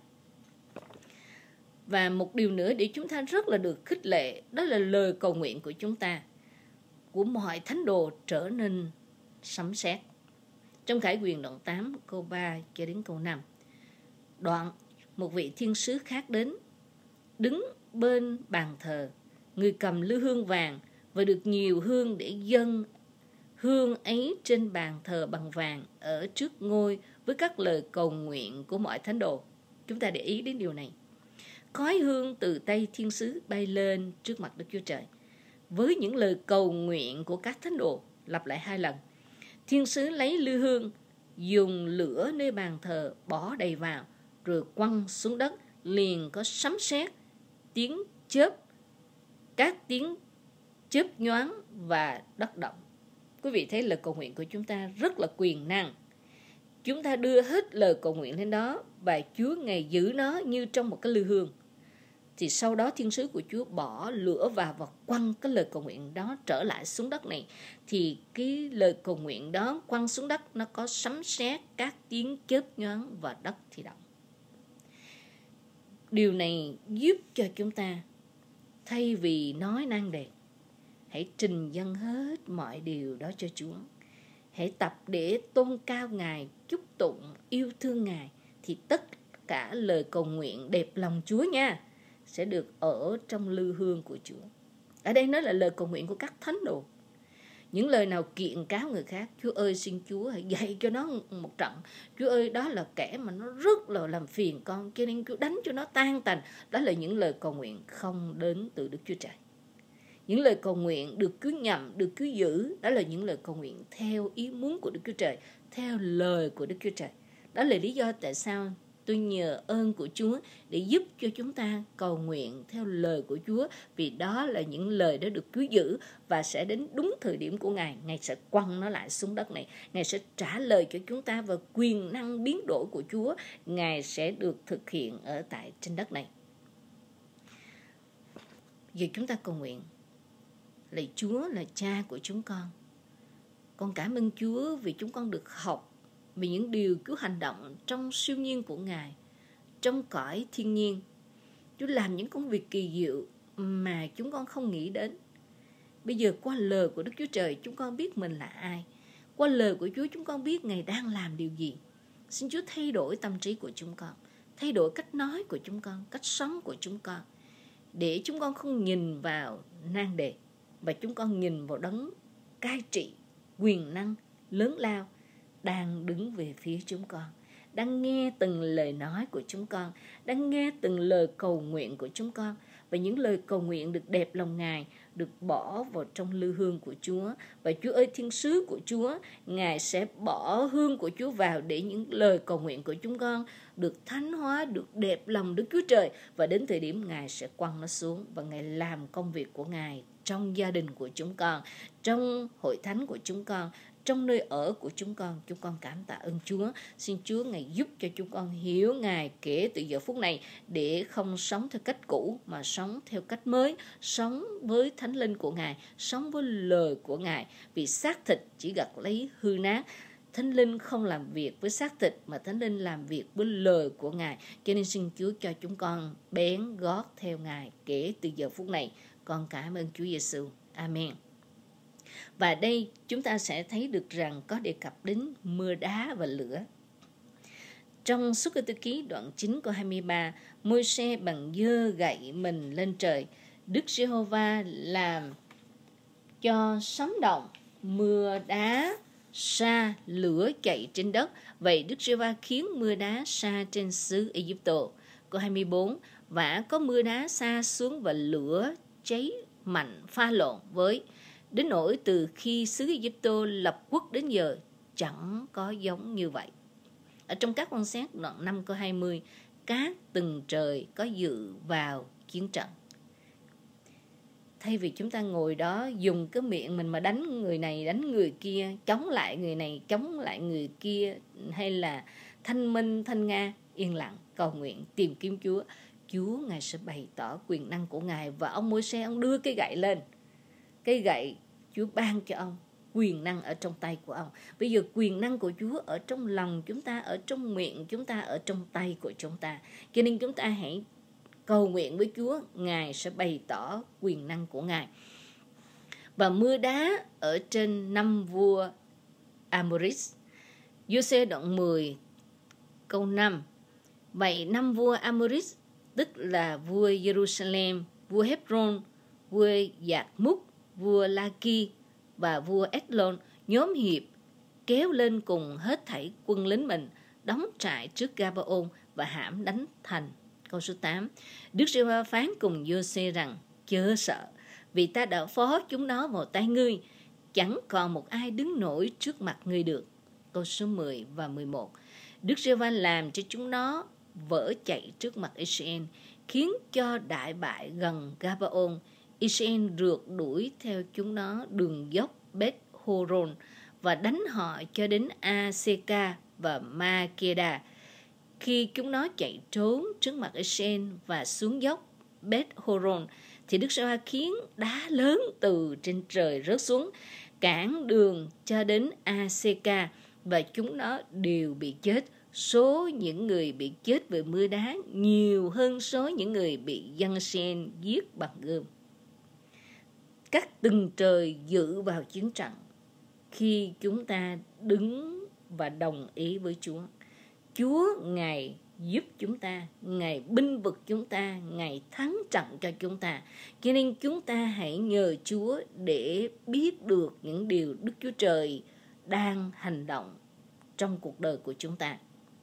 Và một điều nữa để chúng ta rất là được khích lệ, đó là lời cầu nguyện của chúng ta, của mọi thánh đồ trở nên sấm sét. Trong Khải Huyền đoạn 8 câu 3 cho đến câu 5, đoạn một vị thiên sứ khác đến, đứng bên bàn thờ, người cầm lư hương vàng và được nhiều hương để dâng hương ấy trên bàn thờ bằng vàng ở trước ngôi với các lời cầu nguyện của mọi thánh đồ. Chúng ta để ý đến điều này. Khói hương từ tay thiên sứ bay lên trước mặt Đức Chúa Trời với những lời cầu nguyện của các thánh đồ, lặp lại 2 lần. Thiên sứ lấy lư hương, dùng lửa nơi bàn thờ bỏ đầy vào, rồi quăng xuống đất, liền có sấm sét, tiếng chớp, các tiếng chớp nhoáng và đất động. Quý vị thấy lời cầu nguyện của chúng ta rất là quyền năng. Chúng ta đưa hết lời cầu nguyện lên đó và Chúa Ngài giữ nó như trong một cái lư hương. Thì sau đó thiên sứ của Chúa bỏ lửa vào và quăng cái lời cầu nguyện đó trở lại xuống đất này. Thì cái lời cầu nguyện đó quăng xuống đất, nó có sấm sét, các tiếng chớp nhoáng và đất thì động. Điều này giúp cho chúng ta, thay vì nói năng đề, hãy trình dâng hết mọi điều đó cho Chúa. Hãy tập để tôn cao Ngài, chúc tụng, yêu thương Ngài, thì tất cả lời cầu nguyện đẹp lòng Chúa nha, sẽ được ở trong lư hương của Chúa. Ở đây nói là lời cầu nguyện của các thánh đồ. Những lời nào kiện cáo người khác, Chúa ơi xin Chúa hãy dạy cho nó một trận. Chúa ơi đó là kẻ mà nó rất là làm phiền con, cho nên Chúa đánh cho nó tan tành. Đó là những lời cầu nguyện không đến từ Đức Chúa Trời. Những lời cầu nguyện được cứu nhậm, được cứu giữ, đó là những lời cầu nguyện theo ý muốn của Đức Chúa Trời, theo lời của Đức Chúa Trời. Đó là lý do tại sao tôi nhờ ơn của Chúa để giúp cho chúng ta cầu nguyện theo lời của Chúa, vì đó là những lời đã được cứu giữ và sẽ đến đúng thời điểm của Ngài. Ngài sẽ quăng nó lại xuống đất này. Ngài sẽ trả lời cho chúng ta, và quyền năng biến đổi của Chúa, Ngài sẽ được thực hiện ở tại trên đất này. Giờ chúng ta cầu nguyện. Lạy Chúa là cha của chúng con cảm ơn Chúa vì chúng con được học về những điều Chúa hành động trong siêu nhiên của Ngài, trong cõi thiên nhiên. Chúa làm những công việc kỳ diệu mà chúng con không nghĩ đến. Bây giờ qua lời của Đức Chúa Trời, chúng con biết mình là ai. Qua lời của Chúa, chúng con biết Ngài đang làm điều gì. Xin Chúa thay đổi tâm trí của chúng con, thay đổi cách nói của chúng con, cách sống của chúng con, để chúng con không nhìn vào nan đề, và chúng con nhìn vào đấng cai trị, quyền năng, lớn lao, đang đứng về phía chúng con, đang nghe từng lời nói của chúng con, đang nghe từng lời cầu nguyện của chúng con. Và những lời cầu nguyện được đẹp lòng Ngài, được bỏ vào trong lư hương của Chúa. Và Chúa ơi, thiên sứ của Chúa, Ngài sẽ bỏ hương của Chúa vào để những lời cầu nguyện của chúng con được thánh hóa, được đẹp lòng Đức Chúa Trời. Và đến thời điểm Ngài sẽ quăng nó xuống, và Ngài làm công việc của Ngài trong gia đình của chúng con, trong hội thánh của chúng con, trong nơi ở của chúng con cảm tạ ơn Chúa. Xin Chúa Ngài giúp cho chúng con hiểu Ngài kể từ giờ phút này, để không sống theo cách cũ mà sống theo cách mới, sống với thánh linh của Ngài, sống với lời của Ngài. Vì xác thịt chỉ gặt lấy hư nát, Thánh Linh không làm việc với xác thịt, mà Thánh Linh làm việc với lời của Ngài. Cho nên xin Chúa cho chúng con bén gót theo Ngài kể từ giờ phút này. Con cảm ơn Chúa Giêsu. Amen. Và đây chúng ta sẽ thấy được rằng có đề cập đến mưa đá và lửa. Trong Xuất Ai-cập ký đoạn 9 câu 23, Môi-se bằng giơ gậy mình lên trời. Đức Giê-hô-va làm cho sấm động, mưa đá, sa, lửa chạy trên đất. Vậy Đức Giê-hô-va khiến mưa đá sa trên xứ Ai-cập. Câu 24, và có mưa đá sa xuống và lửa cháy mạnh pha lộn với, đến nỗi từ khi xứ Ai-cập lập quốc đến giờ chẳng có giống như vậy. Ở trong các quan sát đoạn 5 câu 20, các tầng trời có dự vào chiến trận. Thay vì chúng ta ngồi đó dùng cái miệng mình mà đánh người này đánh người kia, chống lại người này chống lại người kia, hay là thanh minh thanh nga, yên lặng cầu nguyện tìm kiếm Chúa, Chúa Ngài sẽ bày tỏ quyền năng của Ngài. Và ông Môi-se, ông đưa cái gậy lên, cái gậy Chúa ban cho ông quyền năng ở trong tay của ông. Bây giờ quyền năng của Chúa ở trong lòng chúng ta, ở trong miệng chúng ta, ở trong tay của chúng ta. Cho nên chúng ta hãy cầu nguyện với Chúa, Ngài sẽ bày tỏ quyền năng của Ngài. Và mưa đá ở trên 5 vua Amorit. Giô-se đoạn 10 câu 5. Vậy 5 vua Amorit, tức là vua Jerusalem, vua Hebron, vua Giạc-múc, vua La-ki và vua Ét-lôn nhóm hiệp kéo lên cùng hết thảy quân lính mình, đóng trại trước Ga-ba-ôn và hãm đánh thành. Câu số 8. Đức Giê-hô-va phán cùng Giô-se rằng, chớ sợ, vì ta đã phó chúng nó vào tay ngươi, chẳng còn một ai đứng nổi trước mặt ngươi được. Câu số 10 và 11. Đức Giê-hô-va làm cho chúng nó vỡ chạy trước mặt Israel, khiến cho đại bại gần Ga-ba-ôn. Israel rượt đuổi theo chúng nó đường dốc Beth-horon và đánh họ cho đến A-sê-ca và Ma-kê-đa. Khi chúng nó chạy trốn trước mặt Israel và xuống dốc Beth-horon, thì Đức Giê-hô-va khiến đá lớn từ trên trời rớt xuống, cản đường cho đến A-sê-ca, và chúng nó đều bị chết, số những người bị chết vì mưa đá nhiều hơn số những người bị dân sen giết bằng gươm. Các tầng trời dự vào chiến trận khi chúng ta đứng và đồng ý với Chúa. Chúa Ngài giúp chúng ta, Ngài binh vực chúng ta, Ngài thắng trận cho chúng ta. Cho nên chúng ta hãy nhờ Chúa để biết được những điều Đức Chúa Trời đang hành động trong cuộc đời của chúng ta.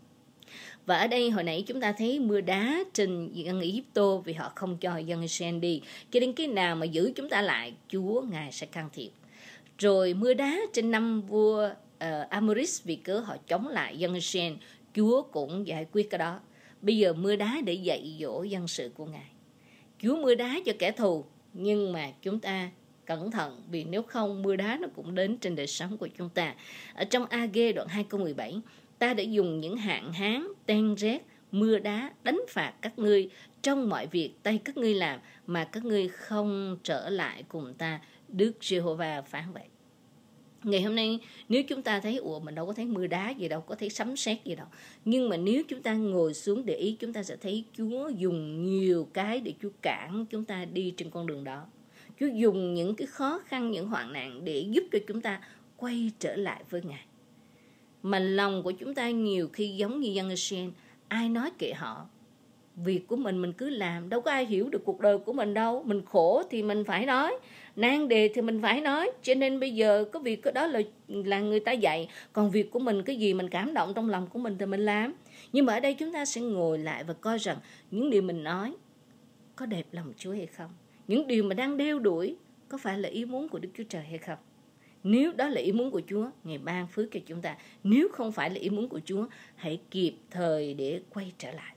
Và ở đây hồi nãy chúng ta thấy mưa đá trên dân Egypto vì họ không cho dân Israel đi. Cho nên cái nào mà giữ chúng ta lại, Chúa Ngài sẽ can thiệp. Rồi mưa đá trên năm vua Amoris vì cớ họ chống lại dân Israel, Chúa cũng giải quyết cái đó. Bây giờ mưa đá để dạy dỗ dân sự của Ngài. Chúa mưa đá cho kẻ thù, nhưng mà chúng ta cẩn thận, vì nếu không mưa đá nó cũng đến trên đời sống của chúng ta. Ở trong A-gê đoạn 2 câu 17, ta đã dùng những hạn hán, ten rét, mưa đá đánh phạt các ngươi trong mọi việc tay các ngươi làm, mà các ngươi không trở lại cùng ta. Đức Giê-hô-va phán vậy. Ngày hôm nay nếu chúng ta thấy mình đâu có thấy mưa đá gì đâu, có thấy sấm sét gì đâu, nhưng mà nếu chúng ta ngồi xuống để ý, chúng ta sẽ thấy Chúa dùng nhiều cái để Chúa cản chúng ta đi trên con đường đó. Chúa dùng những cái khó khăn, những hoạn nạn để giúp cho chúng ta quay trở lại với Ngài. Mà lòng của chúng ta nhiều khi giống như dân Israel, ai nói kệ họ, việc của mình cứ làm, đâu có ai hiểu được cuộc đời của mình đâu. Mình khổ thì mình phải nói, nan đề thì mình phải nói. Cho nên bây giờ có việc đó là người ta dạy, còn việc của mình cái gì mình cảm động trong lòng của mình thì mình làm. Nhưng mà ở đây chúng ta sẽ ngồi lại và coi rằng những điều mình nói có đẹp lòng Chúa hay không, những điều mà đang đeo đuổi có phải là ý muốn của Đức Chúa Trời hay không. Nếu đó là ý muốn của Chúa, Ngài ban phước cho chúng ta. Nếu không phải là ý muốn của Chúa, hãy kịp thời để quay trở lại.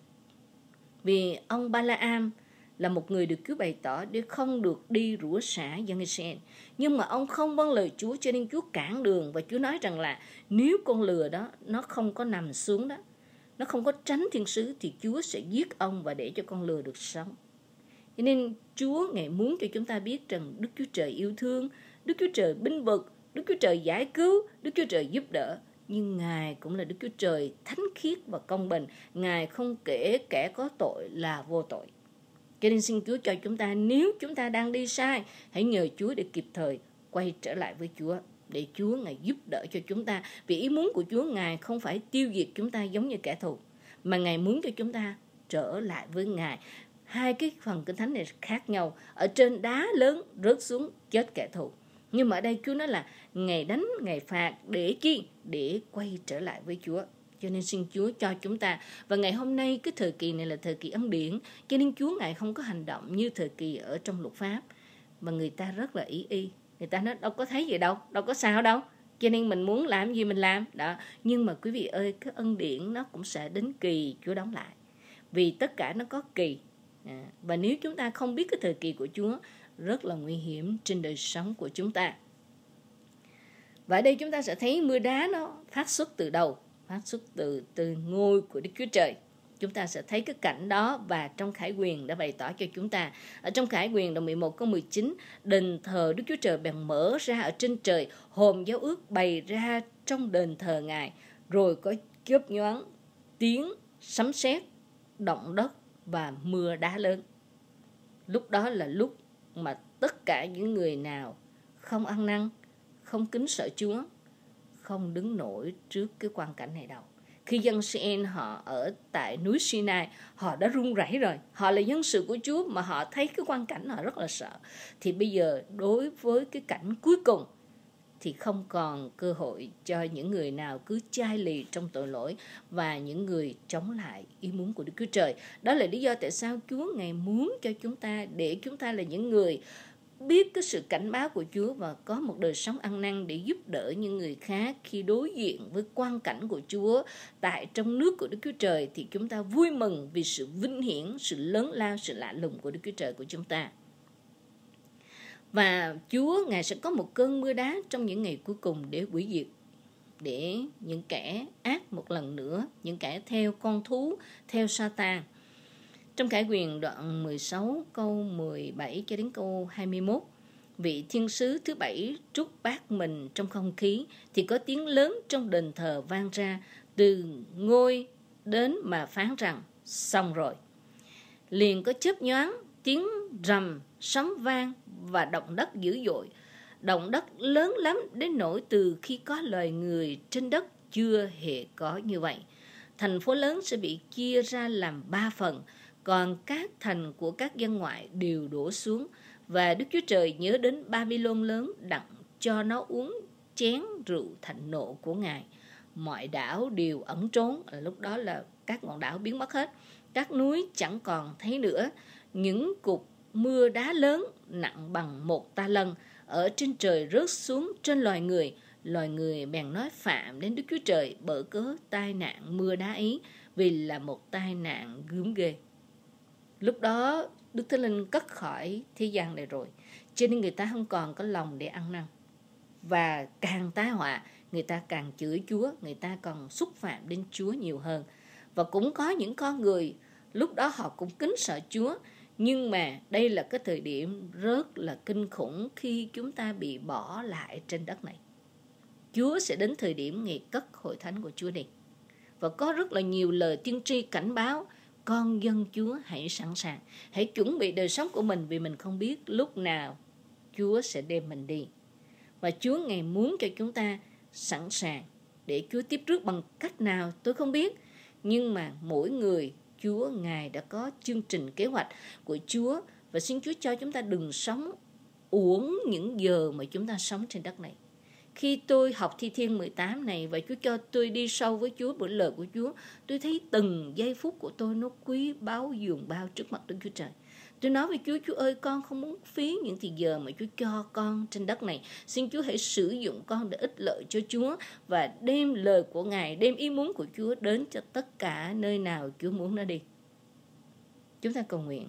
Vì ông Ba-la-am là một người được Chúa bày tỏ để không được đi rủa xả dân Israel. Nhưng mà ông không vâng lời Chúa, cho nên Chúa cản đường. Và Chúa nói rằng là nếu con lừa đó nó không có nằm xuống đó, nó không có tránh thiên sứ, thì Chúa sẽ giết ông và để cho con lừa được sống. Cho nên Chúa Ngài muốn cho chúng ta biết rằng Đức Chúa Trời yêu thương, Đức Chúa Trời binh vực, Đức Chúa Trời giải cứu, Đức Chúa Trời giúp đỡ. Nhưng Ngài cũng là Đức Chúa Trời thánh khiết và công bình. Ngài không kể kẻ có tội là vô tội. Cho nên xin Chúa cho chúng ta, nếu chúng ta đang đi sai, hãy nhờ Chúa để kịp thời quay trở lại với Chúa, để Chúa Ngài giúp đỡ cho chúng ta. Vì ý muốn của Chúa, Ngài không phải tiêu diệt chúng ta giống như kẻ thù, mà Ngài muốn cho chúng ta trở lại với Ngài. Hai cái phần Kinh Thánh này khác nhau. Ở trên đá lớn rớt xuống chết kẻ thù, nhưng mà ở đây Chúa nói là Ngài đánh, Ngài phạt để chi? Để quay trở lại với Chúa. Cho nên xin Chúa cho chúng ta. Và ngày hôm nay cái thời kỳ này là thời kỳ ân điển, cho nên Chúa Ngài không có hành động như thời kỳ ở trong luật pháp, mà người ta rất là ý y. Người ta nói đâu có thấy gì đâu, đâu có sao đâu, cho nên mình muốn làm gì mình làm đó. Nhưng mà quý vị ơi, cái ân điển nó cũng sẽ đến kỳ Chúa đóng lại, vì tất cả nó có kỳ. Và nếu chúng ta không biết cái thời kỳ của Chúa, rất là nguy hiểm trên đời sống của chúng ta. Và ở đây chúng ta sẽ thấy mưa đá nó phát xuất từ đâu? Phát xuất từ ngôi của Đức Chúa Trời. Chúng ta sẽ thấy cái cảnh đó, và trong Khải Huyền đã bày tỏ cho chúng ta. Ở trong Khải Huyền đoạn 11 câu 19, đền thờ Đức Chúa Trời bèn mở ra ở trên trời, hòm giao ước bày ra trong đền thờ Ngài, rồi có chớp nhoáng, tiếng sấm sét, động đất và mưa đá lớn. Lúc đó là lúc mà tất cả những người nào không ăn năn, không kính sợ Chúa, không đứng nổi trước cái quan cảnh này đâu. Khi dân Israel họ ở tại núi Sinai, họ đã run rẩy rồi. Họ là dân sự của Chúa mà họ thấy cái quan cảnh họ rất là sợ. Thì bây giờ đối với cái cảnh cuối cùng thì không còn cơ hội cho những người nào cứ chai lì trong tội lỗi và những người chống lại ý muốn của Đức Chúa Trời. Đó là lý do tại sao Chúa Ngài muốn cho chúng ta, để chúng ta là những người biết cái sự cảnh báo của Chúa và có một đời sống ăn năn để giúp đỡ những người khác khi đối diện với quan cảnh của Chúa tại trong nước của Đức Chúa Trời, thì chúng ta vui mừng vì sự vinh hiển, sự lớn lao, sự lạ lùng của Đức Chúa Trời của chúng ta. Và Chúa Ngài sẽ có một cơn mưa đá trong những ngày cuối cùng để hủy diệt, để những kẻ ác một lần nữa, những kẻ theo con thú, theo Sa-tan. Trong Khải Huyền đoạn 16 câu 17 cho đến câu 21, vị thiên sứ thứ 7 trút bát mình trong không khí, thì có tiếng lớn trong đền thờ vang ra, từ ngôi đến mà phán rằng xong rồi. Liền có chớp nhoáng, tiếng rầm, sấm vang và động đất dữ dội. Động đất lớn lắm đến nỗi từ khi có loài người trên đất chưa hề có như vậy. Thành phố lớn sẽ bị chia ra làm 3 phần, còn các thành của các dân ngoại đều đổ xuống. Và Đức Chúa Trời nhớ đến Babylon lớn, đặng cho nó uống chén rượu thạnh nộ của Ngài. Mọi đảo đều ẩn trốn, lúc đó là các ngọn đảo biến mất hết. Các núi chẳng còn thấy nữa. Những cục mưa đá lớn nặng bằng 1 ta lân ở trên trời rớt xuống trên loài người. Loài người bèn nói phạm đến Đức Chúa Trời bởi cớ tai nạn mưa đá ấy, vì là một tai nạn gớm ghê. Lúc đó Đức Thánh Linh cất khỏi thế gian này rồi, cho nên người ta không còn có lòng để ăn năn. Và càng tai họa, người ta càng chửi Chúa, người ta còn xúc phạm đến Chúa nhiều hơn. Và cũng có những con người lúc đó họ cũng kính sợ Chúa, nhưng mà đây là cái thời điểm rất là kinh khủng khi chúng ta bị bỏ lại trên đất này. Chúa sẽ đến thời điểm Ngài cất hội thánh của Chúa đi. Và có rất là nhiều lời tiên tri cảnh báo con dân Chúa hãy sẵn sàng, hãy chuẩn bị đời sống của mình, vì mình không biết lúc nào Chúa sẽ đem mình đi. Và Chúa Ngài muốn cho chúng ta sẵn sàng để Chúa tiếp rước bằng cách nào tôi không biết. Nhưng mà mỗi người Chúa Ngài đã có chương trình kế hoạch của Chúa. Và xin Chúa cho chúng ta đừng sống uổng những giờ mà chúng ta sống trên đất này. Khi tôi học Thi Thiên 18 này và Chúa cho tôi đi sâu với Chúa bởi lời của Chúa, tôi thấy từng giây phút của tôi nó quý báu dường bao trước mặt Đức Chúa Trời. Tôi nói với Chúa, Chúa ơi, con không muốn phí những thời giờ mà Chúa cho con trên đất này. Xin Chúa hãy sử dụng con để ích lợi cho Chúa và đem lời của Ngài, đem ý muốn của Chúa đến cho tất cả nơi nào Chúa muốn nó đi. Chúng ta cầu nguyện.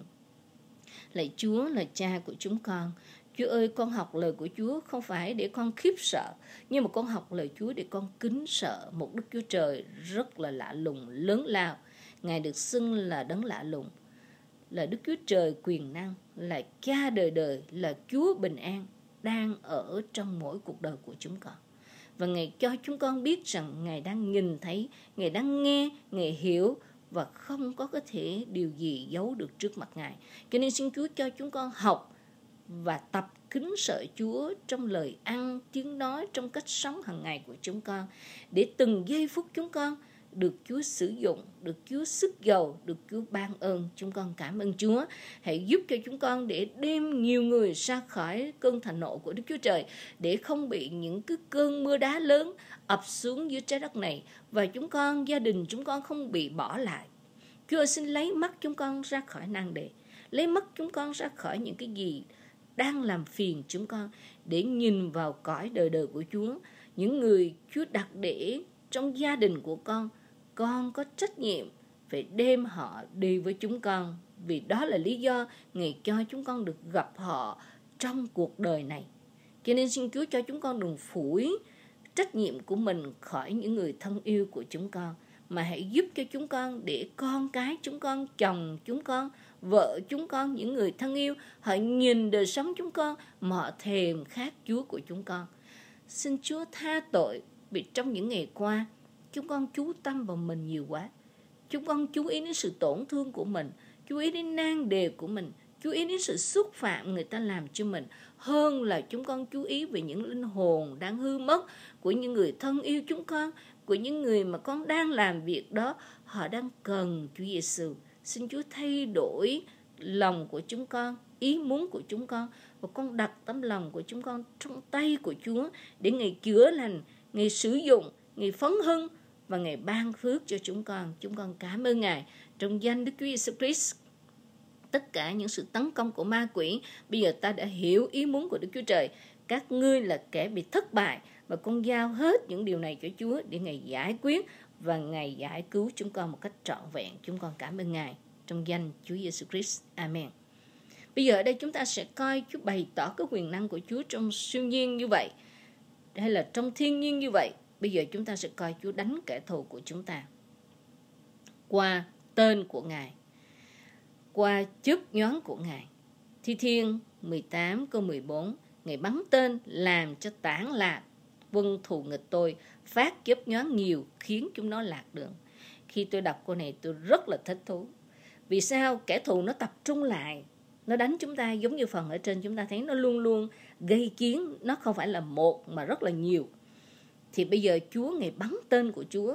Lạy Chúa là Cha của chúng con. Chúa ơi, con học lời của Chúa không phải để con khiếp sợ, nhưng mà con học lời Chúa để con kính sợ một Đức Chúa Trời rất là lạ lùng, lớn lao. Ngài được xưng là đấng lạ lùng, là Đức Chúa Trời quyền năng, là Cha đời đời, là Chúa bình an đang ở trong mỗi cuộc đời của chúng con. Và Ngài cho chúng con biết rằng Ngài đang nhìn thấy, Ngài đang nghe, Ngài hiểu và không có thể điều gì giấu được trước mặt Ngài. Cho nên xin Chúa cho chúng con học và tập kính sợ Chúa trong lời ăn, tiếng nói, trong cách sống hàng ngày của chúng con, để từng giây phút chúng con được Chúa sử dụng, được Chúa sức dầu, được Chúa ban ơn. Chúng con cảm ơn Chúa. Hãy giúp cho chúng con để đem nhiều người ra khỏi cơn thạnh nộ của Đức Chúa Trời, để không bị những cái cơn mưa đá lớn ập xuống dưới trái đất này, và chúng con, gia đình chúng con không bị bỏ lại. Chúa ơi, xin lấy mắt chúng con ra khỏi nan đề, lấy mắt chúng con ra khỏi những cái gì đang làm phiền chúng con, để nhìn vào cõi đời đời của Chúa. Những người Chúa đặt để trong gia đình của con có trách nhiệm phải đem họ đi với chúng con, vì đó là lý do Ngài cho chúng con được gặp họ trong cuộc đời này. Cho nên xin Chúa cho chúng con đừng phủi trách nhiệm của mình khỏi những người thân yêu của chúng con, mà hãy giúp cho chúng con để con cái chúng con, chồng chúng con, vợ chúng con, những người thân yêu, họ nhìn đời sống chúng con mà họ thèm khát Chúa của chúng con. Xin Chúa tha tội vì trong những ngày qua chúng con chú tâm vào mình nhiều quá. Chúng con chú ý đến sự tổn thương của mình, chú ý đến nan đề của mình, chú ý đến sự xúc phạm người ta làm cho mình, hơn là chúng con chú ý về những linh hồn đang hư mất của những người thân yêu chúng con, của những người mà con đang làm việc đó. Họ đang cần Chúa Giêsu. Xin Chúa thay đổi lòng của chúng con, ý muốn của chúng con, và con đặt tấm lòng của chúng con trong tay của Chúa để Ngài chữa lành, Ngài sử dụng, Ngài phấn hưng và Ngài ban phước cho chúng con. Chúng con cảm ơn Ngài trong danh Đức Chúa Giêsu Christ. Tất cả những sự tấn công của ma quỷ, bây giờ ta đã hiểu ý muốn của Đức Chúa Trời. Các ngươi là kẻ bị thất bại, và con giao hết những điều này cho Chúa để Ngài giải quyết và Ngài giải cứu chúng con một cách trọn vẹn. Chúng con cảm ơn Ngài trong danh Chúa Giêsu Christ. Amen. Bây giờ ở đây chúng ta sẽ coi Chúa bày tỏ cái quyền năng của Chúa trong siêu nhiên như vậy, hay là trong thiên nhiên như vậy. Bây giờ chúng ta sẽ coi Chúa đánh kẻ thù của chúng ta qua tên của Ngài, qua chớp nhoáng của Ngài. Thi Thiên 18 câu 14, Ngài bắn tên làm cho tản lạc vâng thù nghịch tôi, phát chớp nhoáng nhiều, khiến chúng nó lạc đường. Khi tôi đọc câu này tôi rất là thích thú. Vì sao? Kẻ thù nó tập trung lại, nó đánh chúng ta, giống như phần ở trên chúng ta thấy nó luôn luôn gây chiến, nó không phải là một mà rất là nhiều. Thì bây giờ Chúa Ngài bắn tên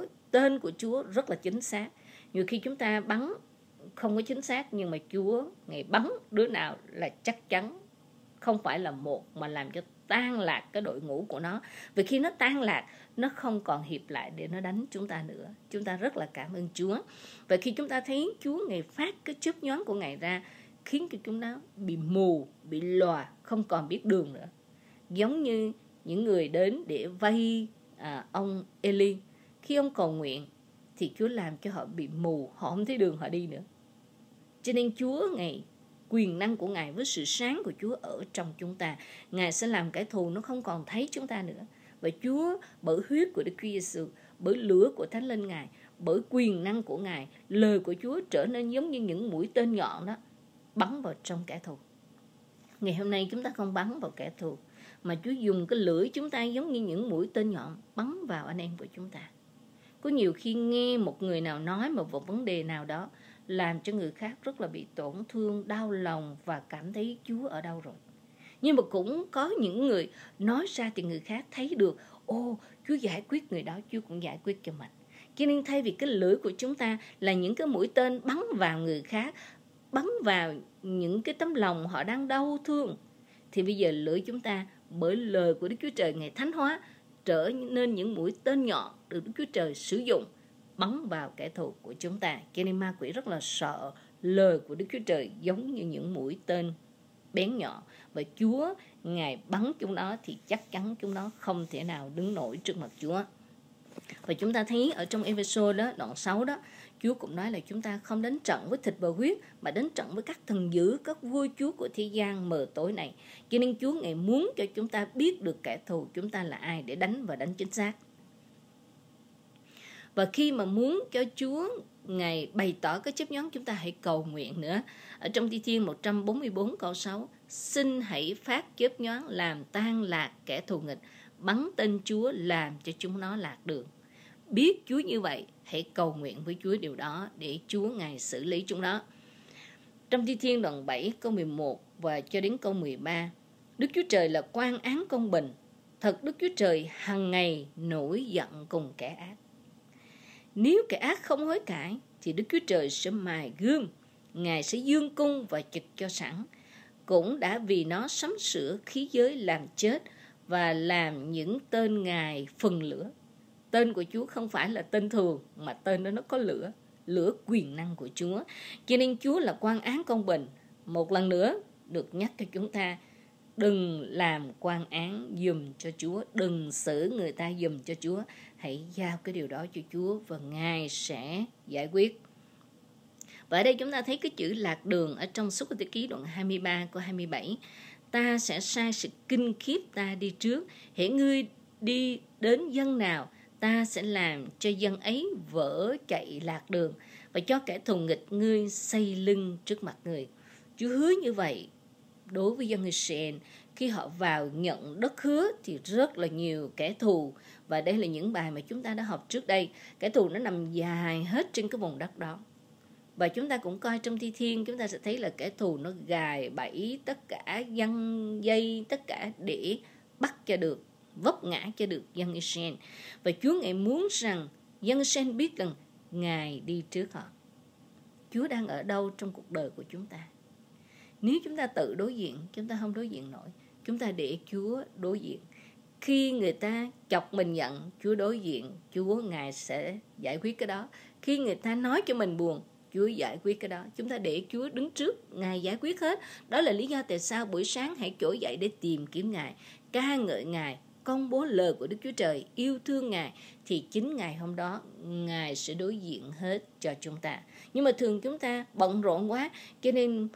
của Chúa rất là chính xác. Nhiều khi chúng ta bắn không có chính xác, nhưng mà Chúa Ngài bắn đứa nào là chắc chắn không phải là một, mà làm cho tan lạc cái đội ngũ của nó. Vì khi nó tan lạc, nó không còn hiệp lại để nó đánh chúng ta nữa. Chúng ta rất là cảm ơn Chúa. Và khi chúng ta thấy Chúa Ngài phát cái chớp nhoáng của Ngài ra, khiến cho chúng nó bị mù, bị lòa, không còn biết đường nữa. Giống như những người đến để vây ông Eli. Khi ông cầu nguyện thì Chúa làm cho họ bị mù, họ không thấy đường họ đi nữa. Cho nên Chúa Ngài, quyền năng của Ngài với sự sáng của Chúa ở trong chúng ta, Ngài sẽ làm kẻ thù nó không còn thấy chúng ta nữa. Và Chúa bởi huyết của Đức Chúa Giêsu, bởi lửa của Thánh Linh Ngài, bởi quyền năng của Ngài, lời của Chúa trở nên giống như những mũi tên nhọn đó, bắn vào trong kẻ thù. Ngày hôm nay chúng ta không bắn vào kẻ thù, mà Chúa dùng cái lưỡi chúng ta giống như những mũi tên nhọn bắn vào anh em của chúng ta. Có nhiều khi nghe một người nào nói một vấn đề nào đó làm cho người khác rất là bị tổn thương, đau lòng và cảm thấy Chúa ở đâu rồi. Nhưng mà cũng có những người nói ra thì người khác thấy được, Chúa giải quyết người đó, Chúa cũng giải quyết cho mình. Cho nên thay vì cái lưỡi của chúng ta là những cái mũi tên bắn vào người khác, bắn vào những cái tấm lòng họ đang đau thương, thì bây giờ lưỡi chúng ta bởi lời của Đức Chúa Trời Ngài thánh hóa trở nên những mũi tên nhọn được Đức Chúa Trời sử dụng bắn vào kẻ thù của chúng ta. Cho nên ma quỷ rất là sợ lời của Đức Chúa Trời, giống như những mũi tên bén nhọn. Và Chúa Ngài bắn chúng nó thì chắc chắn chúng nó không thể nào đứng nổi trước mặt Chúa. Và chúng ta thấy ở trong Ê-phê-sô đó, đoạn 6 đó, Chúa cũng nói là chúng ta không đánh trận với thịt và huyết, mà đánh trận với các thần dữ, các vua chúa của thế gian mờ tối này. Cho nên Chúa Ngài muốn cho chúng ta biết được kẻ thù chúng ta là ai để đánh và đánh chính xác. Và khi mà muốn cho Chúa Ngài bày tỏ cái chớp nhoáng, chúng ta hãy cầu nguyện nữa. Ở trong Thi Thiên 144 câu 6, xin hãy phát chớp nhoáng làm tan lạc kẻ thù nghịch, bắn tên Chúa làm cho chúng nó lạc đường. Biết Chúa như vậy, hãy cầu nguyện với Chúa điều đó để Chúa Ngài xử lý chúng nó. Trong Thi Thiên đoạn 7 câu 11 và cho đến câu 13, Đức Chúa Trời là quan án công bình, thật Đức Chúa Trời hằng ngày nổi giận cùng kẻ ác. Nếu kẻ ác không hối cải thì Đức Chúa Trời sẽ mài gươm, Ngài sẽ dương cung và chực cho sẵn. Cũng đã vì nó sắm sửa khí giới làm chết và làm những tên Ngài phần lửa. Tên của Chúa không phải là tên thường, mà tên đó nó có lửa, lửa quyền năng của Chúa. Cho nên Chúa là quan án công bình. Một lần nữa được nhắc cho chúng ta, đừng làm quan án giùm cho Chúa, đừng xử người ta giùm cho Chúa. Hãy giao cái điều đó cho Chúa và Ngài sẽ giải quyết. Và ở đây chúng ta thấy cái chữ lạc đường ở trong Xuất Ai-cập ký đoạn 23 câu 27. Ta sẽ sai sự kinh khiếp ta đi trước, hễ ngươi đi đến dân nào, ta sẽ làm cho dân ấy vỡ chạy lạc đường và cho kẻ thù nghịch ngươi xây lưng trước mặt người. Chúa hứa như vậy đối với dân Israel. Khi họ vào nhận đất hứa thì rất là nhiều kẻ thù. Và đây là những bài mà chúng ta đã học trước đây. Kẻ thù nó nằm dài hết trên cái vùng đất đó. Và chúng ta cũng coi trong Thi Thiên, chúng ta sẽ thấy là kẻ thù nó gài bẫy tất cả dân dây, tất cả để bắt cho được, vấp ngã cho được dân Israel. Và Chúa Ngài muốn rằng dân Israel biết rằng Ngài đi trước họ. Chúa đang ở đâu trong cuộc đời của chúng ta? Nếu chúng ta tự đối diện, chúng ta không đối diện nổi. Chúng ta để Chúa đối diện. Khi người ta chọc mình giận, Chúa đối diện, Chúa Ngài sẽ giải quyết cái đó. Khi người ta nói cho mình buồn, Chúa giải quyết cái đó. Chúng ta để Chúa đứng trước, Ngài giải quyết hết. Đó là lý do tại sao buổi sáng hãy trỗi dậy để tìm kiếm Ngài, ca ngợi Ngài, công bố lời của Đức Chúa Trời, yêu thương Ngài, thì chính ngày hôm đó Ngài sẽ đối diện hết cho chúng ta. Nhưng mà thường chúng ta bận rộn quá, cho nên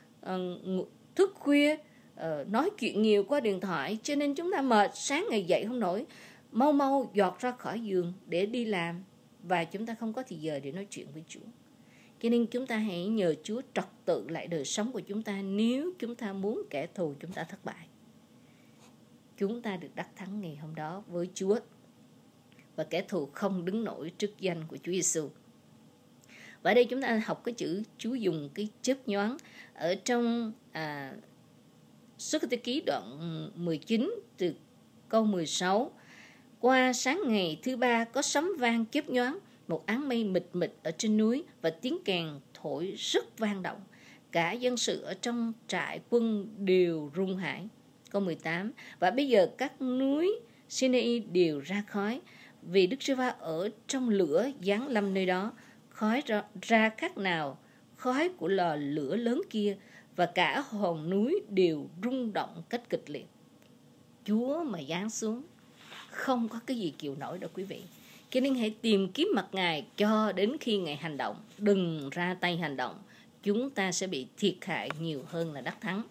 thức khuya, nói chuyện nhiều qua điện thoại, cho nên chúng ta mệt, sáng ngày dậy không nổi, mau mau giọt ra khỏi giường để đi làm, và chúng ta không có thì giờ để nói chuyện với Chúa. Cho nên chúng ta hãy nhờ Chúa trật tự lại đời sống của chúng ta nếu chúng ta muốn kẻ thù chúng ta thất bại. chúng ta được đắc thắng ngày hôm đó với Chúa. Và kẻ thù không đứng nổi trước danh của Chúa Giêsu. Và ở đây chúng ta học cái chữ Chúa dùng cái chớp nhoáng ở trong Xuất Thế Ký đoạn 19 từ câu 16. Qua sáng ngày thứ ba có sấm vang chớp nhoáng, một áng mây mịt mịt ở trên núi và tiếng kèn thổi rất vang động. Cả dân sự ở trong trại quân đều run hãi. Câu 18. Và bây giờ các núi Sinai đều ra khói, vì Đức Giê-hô-va ở trong lửa giáng lâm nơi đó. Khói ra khác nào khói của lò lửa lớn kia, và cả hòn núi đều rung động cách kịch liệt. Chúa mà giáng xuống, không có cái gì chịu nổi đâu quý vị. Cho nên hãy tìm kiếm mặt Ngài cho đến khi Ngài hành động. Đừng ra tay hành động, chúng ta sẽ bị thiệt hại nhiều hơn là đắc thắng.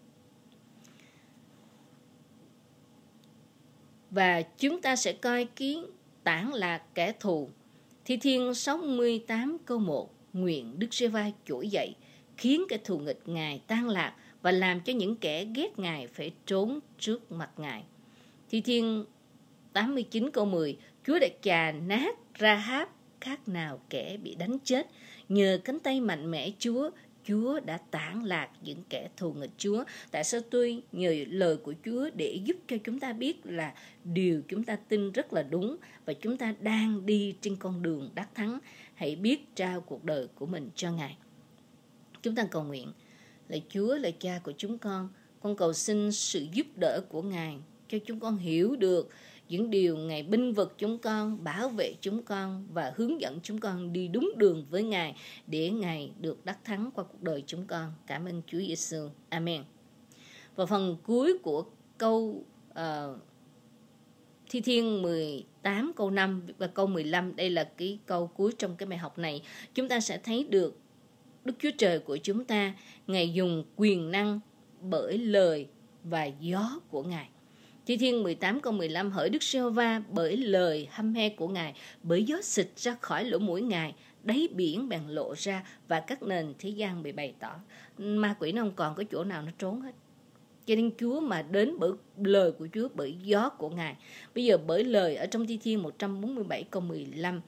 Và chúng ta sẽ coi cái tản lạc kẻ thù. Thi Thiên 68 câu 1. Nguyện Đức Giê-hô-va trỗi dậy, khiến kẻ thù nghịch Ngài tan lạc, và làm cho những kẻ ghét Ngài phải trốn trước mặt Ngài. Thi Thiên 89 câu 10. Chúa đã chà nát Ra-háp khác nào kẻ bị đánh chết. Nhờ cánh tay mạnh mẽ Chúa đã tản lạc những kẻ thù nghịch Chúa. Tại sao tôi nhờ lời của Chúa để giúp cho chúng ta biết là điều chúng ta tin rất là đúng và chúng ta đang đi trên con đường đắc thắng. Hãy biết trao cuộc đời của mình cho Ngài. Chúng ta cầu nguyện. Lạy Chúa, lạy Cha của chúng con cầu xin sự giúp đỡ của Ngài cho chúng con hiểu được những điều Ngài bênh vực chúng con, bảo vệ chúng con và hướng dẫn chúng con đi đúng đường với Ngài để Ngài được đắc thắng qua cuộc đời chúng con. Cảm ơn Chúa Giêsu. Amen. Và phần cuối của câu Thi Thiên 18 câu 5 và câu 15, đây là cái câu cuối trong cái bài học này. Chúng ta sẽ thấy được Đức Chúa Trời của chúng ta, Ngài dùng quyền năng bởi lời và gió của Ngài. Thi Thiên 18 câu 15, hỡi Đức Giê-hô-va, bởi lời hăm he của Ngài, bởi gió xịt ra khỏi lỗ mũi Ngài, đáy biển bèn lộ ra và các nền thế gian bị bày tỏ. Ma quỷ nó không còn có chỗ nào nó trốn hết. Cho nên Chúa mà đến bởi lời của Chúa, bởi gió của Ngài. Bây giờ bởi lời ở trong Thi Thiên 147 câu 15,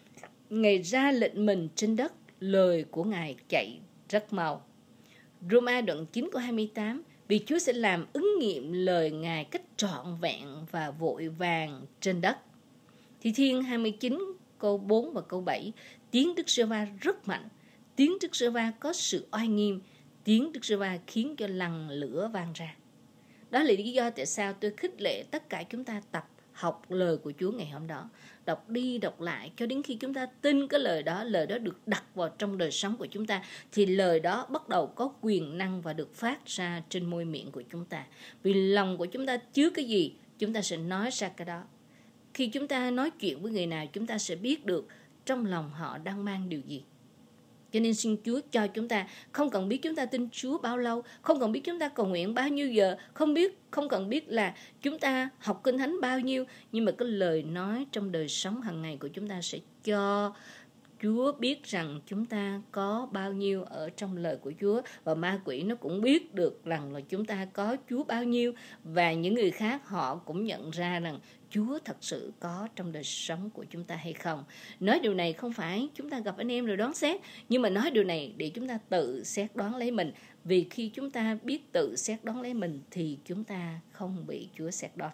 Ngài ra lệnh mình trên đất, lời của Ngài chạy rất mau. Roma đoạn 9 câu 28, vì Chúa sẽ làm ứng nghiệm lời Ngài cách trọn vẹn và vội vàng trên đất. Thi Thiên 29 câu 4 và câu 7, tiếng Đức Giê-hô-va rất mạnh, tiếng Đức Giê-hô-va có sự oai nghiêm, tiếng Đức Giê-hô-va khiến cho lằn lửa vang ra. Đó là lý do tại sao tôi khích lệ tất cả chúng ta tập học lời của Chúa ngày hôm đó. Đọc đi đọc lại cho đến khi chúng ta tin cái lời đó được đặt vào trong đời sống của chúng ta, thì lời đó bắt đầu có quyền năng và được phát ra trên môi miệng của chúng ta. Vì lòng của chúng ta chứa cái gì, chúng ta sẽ nói ra cái đó. Khi chúng ta nói chuyện với người nào, chúng ta sẽ biết được trong lòng họ đang mang điều gì. Cho nên xin Chúa cho chúng ta, không cần biết chúng ta tin Chúa bao lâu, không cần biết chúng ta cầu nguyện bao nhiêu giờ, không cần biết là chúng ta học kinh thánh bao nhiêu, nhưng mà cái lời nói trong đời sống hàng ngày của chúng ta sẽ cho Chúa biết rằng chúng ta có bao nhiêu ở trong lời của Chúa, và ma quỷ nó cũng biết được rằng là chúng ta có Chúa bao nhiêu, và những người khác họ cũng nhận ra rằng Chúa thật sự có trong đời sống của chúng ta hay không. Nói điều này không phải chúng ta gặp anh em rồi đoán xét, nhưng mà nói điều này để chúng ta tự xét đoán lấy mình. Vì khi chúng ta biết tự xét đoán lấy mình thì chúng ta không bị Chúa xét đoán.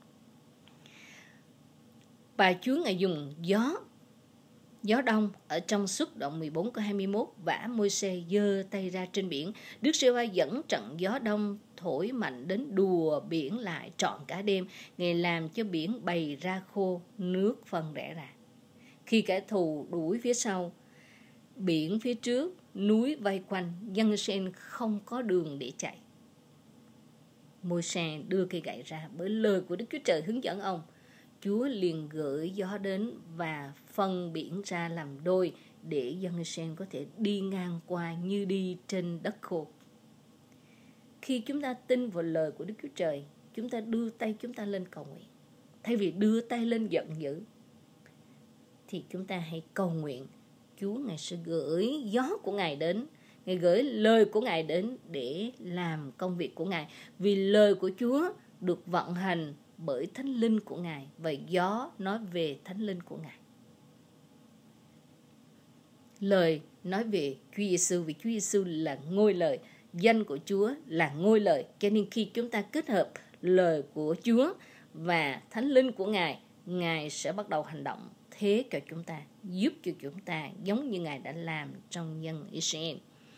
Và Chúa Ngài dùng gió đông ở trong Xuất Động 14 câu 21, vả Môi-se giơ tay ra trên biển. Đức Giê-hô-va dẫn trận gió đông thổi mạnh đến đùa biển lại trọn cả đêm. Ngài làm cho biển bày ra khô, nước phân rẽ ra. Khi kẻ thù đuổi phía sau, biển phía trước, núi vây quanh, dân Israel không có đường để chạy. Môi-se đưa cây gậy ra, bởi lời của Đức Chúa Trời hướng dẫn ông. Chúa liền gửi gió đến và phân biển ra làm đôi để dân Israel có thể đi ngang qua như đi trên đất khô. Khi chúng ta tin vào lời của Đức Chúa Trời, chúng ta đưa tay chúng ta lên cầu nguyện. Thay vì đưa tay lên giận dữ, thì chúng ta hãy cầu nguyện. Chúa Ngài sẽ gửi gió của Ngài đến, Ngài gửi lời của Ngài đến để làm công việc của Ngài. Vì lời của Chúa được vận hành bởi Thánh Linh của Ngài, và gió nói về Thánh Linh của Ngài. Lời nói về Chúa Giêsu, vì Chúa Giêsu là ngôi lời, danh của Chúa là ngôi lời. Cho nên khi chúng ta kết hợp lời của Chúa và Thánh Linh của Ngài, Ngài sẽ bắt đầu hành động thế cho chúng ta, giúp cho chúng ta giống như Ngài đã làm trong dân Israel.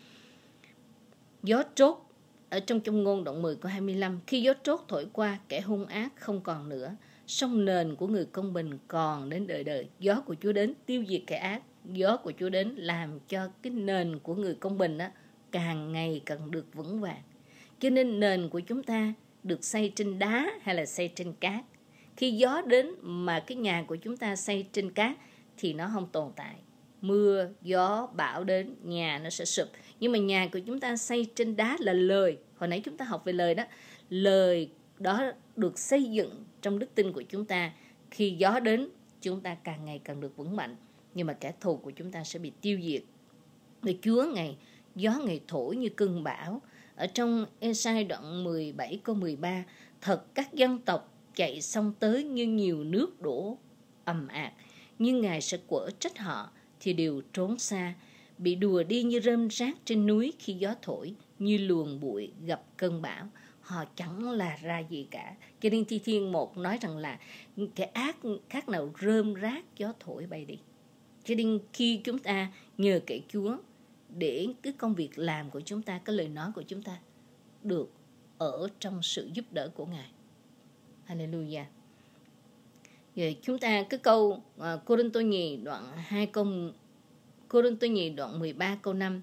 Gió trốt ở trong ngôn đoạn 10 câu 25, khi gió trốt thổi qua, kẻ hung ác không còn nữa, song nền của người công bình còn đến đời đời. Gió của Chúa đến tiêu diệt kẻ ác, gió của Chúa đến làm cho cái nền của người công bình đó càng ngày càng được vững vàng. Cho nên nền của chúng ta được xây trên đá hay là xây trên cát. Khi gió đến mà cái nhà của chúng ta xây trên cát thì nó không tồn tại. Mưa, gió, bão đến, nhà nó sẽ sụp. Nhưng mà nhà của chúng ta xây trên đá là lời. Hồi nãy chúng ta học về lời đó. Lời đó được xây dựng trong đức tin của chúng ta. Khi gió đến, chúng ta càng ngày càng được vững mạnh. Nhưng mà kẻ thù của chúng ta sẽ bị tiêu diệt. Vì Chúa gió ngày thổi như cơn bão. Ở trong Ê-sai đoạn 17 câu 13, thật các dân tộc chạy xong tới như nhiều nước đổ ầm ạt, nhưng Ngài sẽ quở trách họ thì đều trốn xa, bị đùa đi như rơm rác trên núi khi gió thổi, như luồng bụi gặp cơn bão. Họ chẳng là ra gì cả. Cho nên Thi Thiên 1 nói rằng là kẻ ác khác nào rơm rác gió thổi bay đi. Cho nên khi chúng ta nhờ cậy Chúa để cái công việc làm của chúng ta, cái lời nói của chúng ta được ở trong sự giúp đỡ của Ngài. Hallelujah. Rồi chúng ta cái câu Cô-rinh-tô nhì đoạn 2 câu Cô-rinh-tô nhì đoạn 13 câu 5.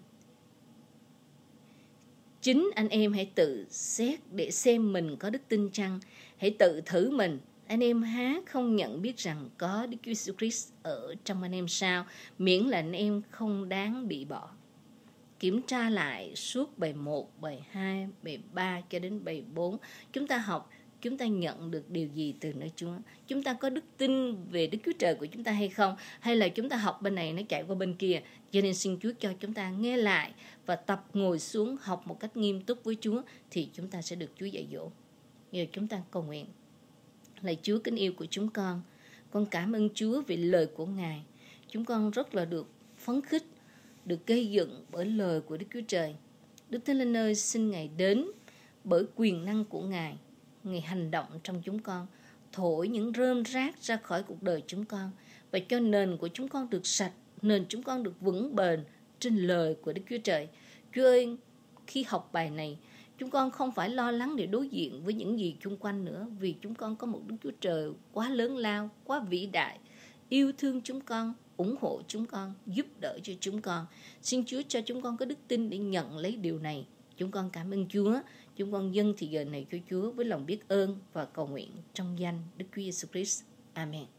Chính anh em hãy tự xét để xem mình có đức tin chăng. Hãy tự thử mình. Anh em há không nhận biết rằng có Đức Chúa Jesus Christ ở trong anh em sao, miễn là anh em không đáng bị bỏ. Kiểm tra lại suốt bài 1, bài 2, bài 3 cho đến bài 4. Chúng ta học, chúng ta nhận được điều gì từ nơi Chúa? Chúng ta có đức tin về Đức Chúa Trời của chúng ta hay không? Hay là chúng ta học bên này nó chạy qua bên kia? Cho nên xin Chúa cho chúng ta nghe lại và tập ngồi xuống học một cách nghiêm túc với Chúa, thì chúng ta sẽ được Chúa dạy dỗ. Giờ chúng ta cầu nguyện. Lạy Chúa kính yêu của chúng con cảm ơn Chúa vì lời của Ngài. Chúng con rất là được phấn khích, được gây dựng bởi lời của Đức Chúa Trời. Đức Thánh Linh ơi, xin Ngài đến bởi quyền năng của Ngài. Ngài hành động trong chúng con, thổi những rơm rác ra khỏi cuộc đời chúng con, và cho nền của chúng con được sạch, nền chúng con được vững bền trên lời của Đức Chúa Trời. Chúa ơi, khi học bài này, chúng con không phải lo lắng để đối diện với những gì chung quanh nữa, vì chúng con có một Đức Chúa Trời quá lớn lao, quá vĩ đại, yêu thương chúng con, ủng hộ chúng con, giúp đỡ cho chúng con. Xin Chúa cho chúng con có đức tin để nhận lấy điều này. Chúng con cảm ơn Chúa. Chúng con dâng thì giờ này cho Chúa với lòng biết ơn và cầu nguyện trong danh Đức Chúa Giêsu Christ. Amen.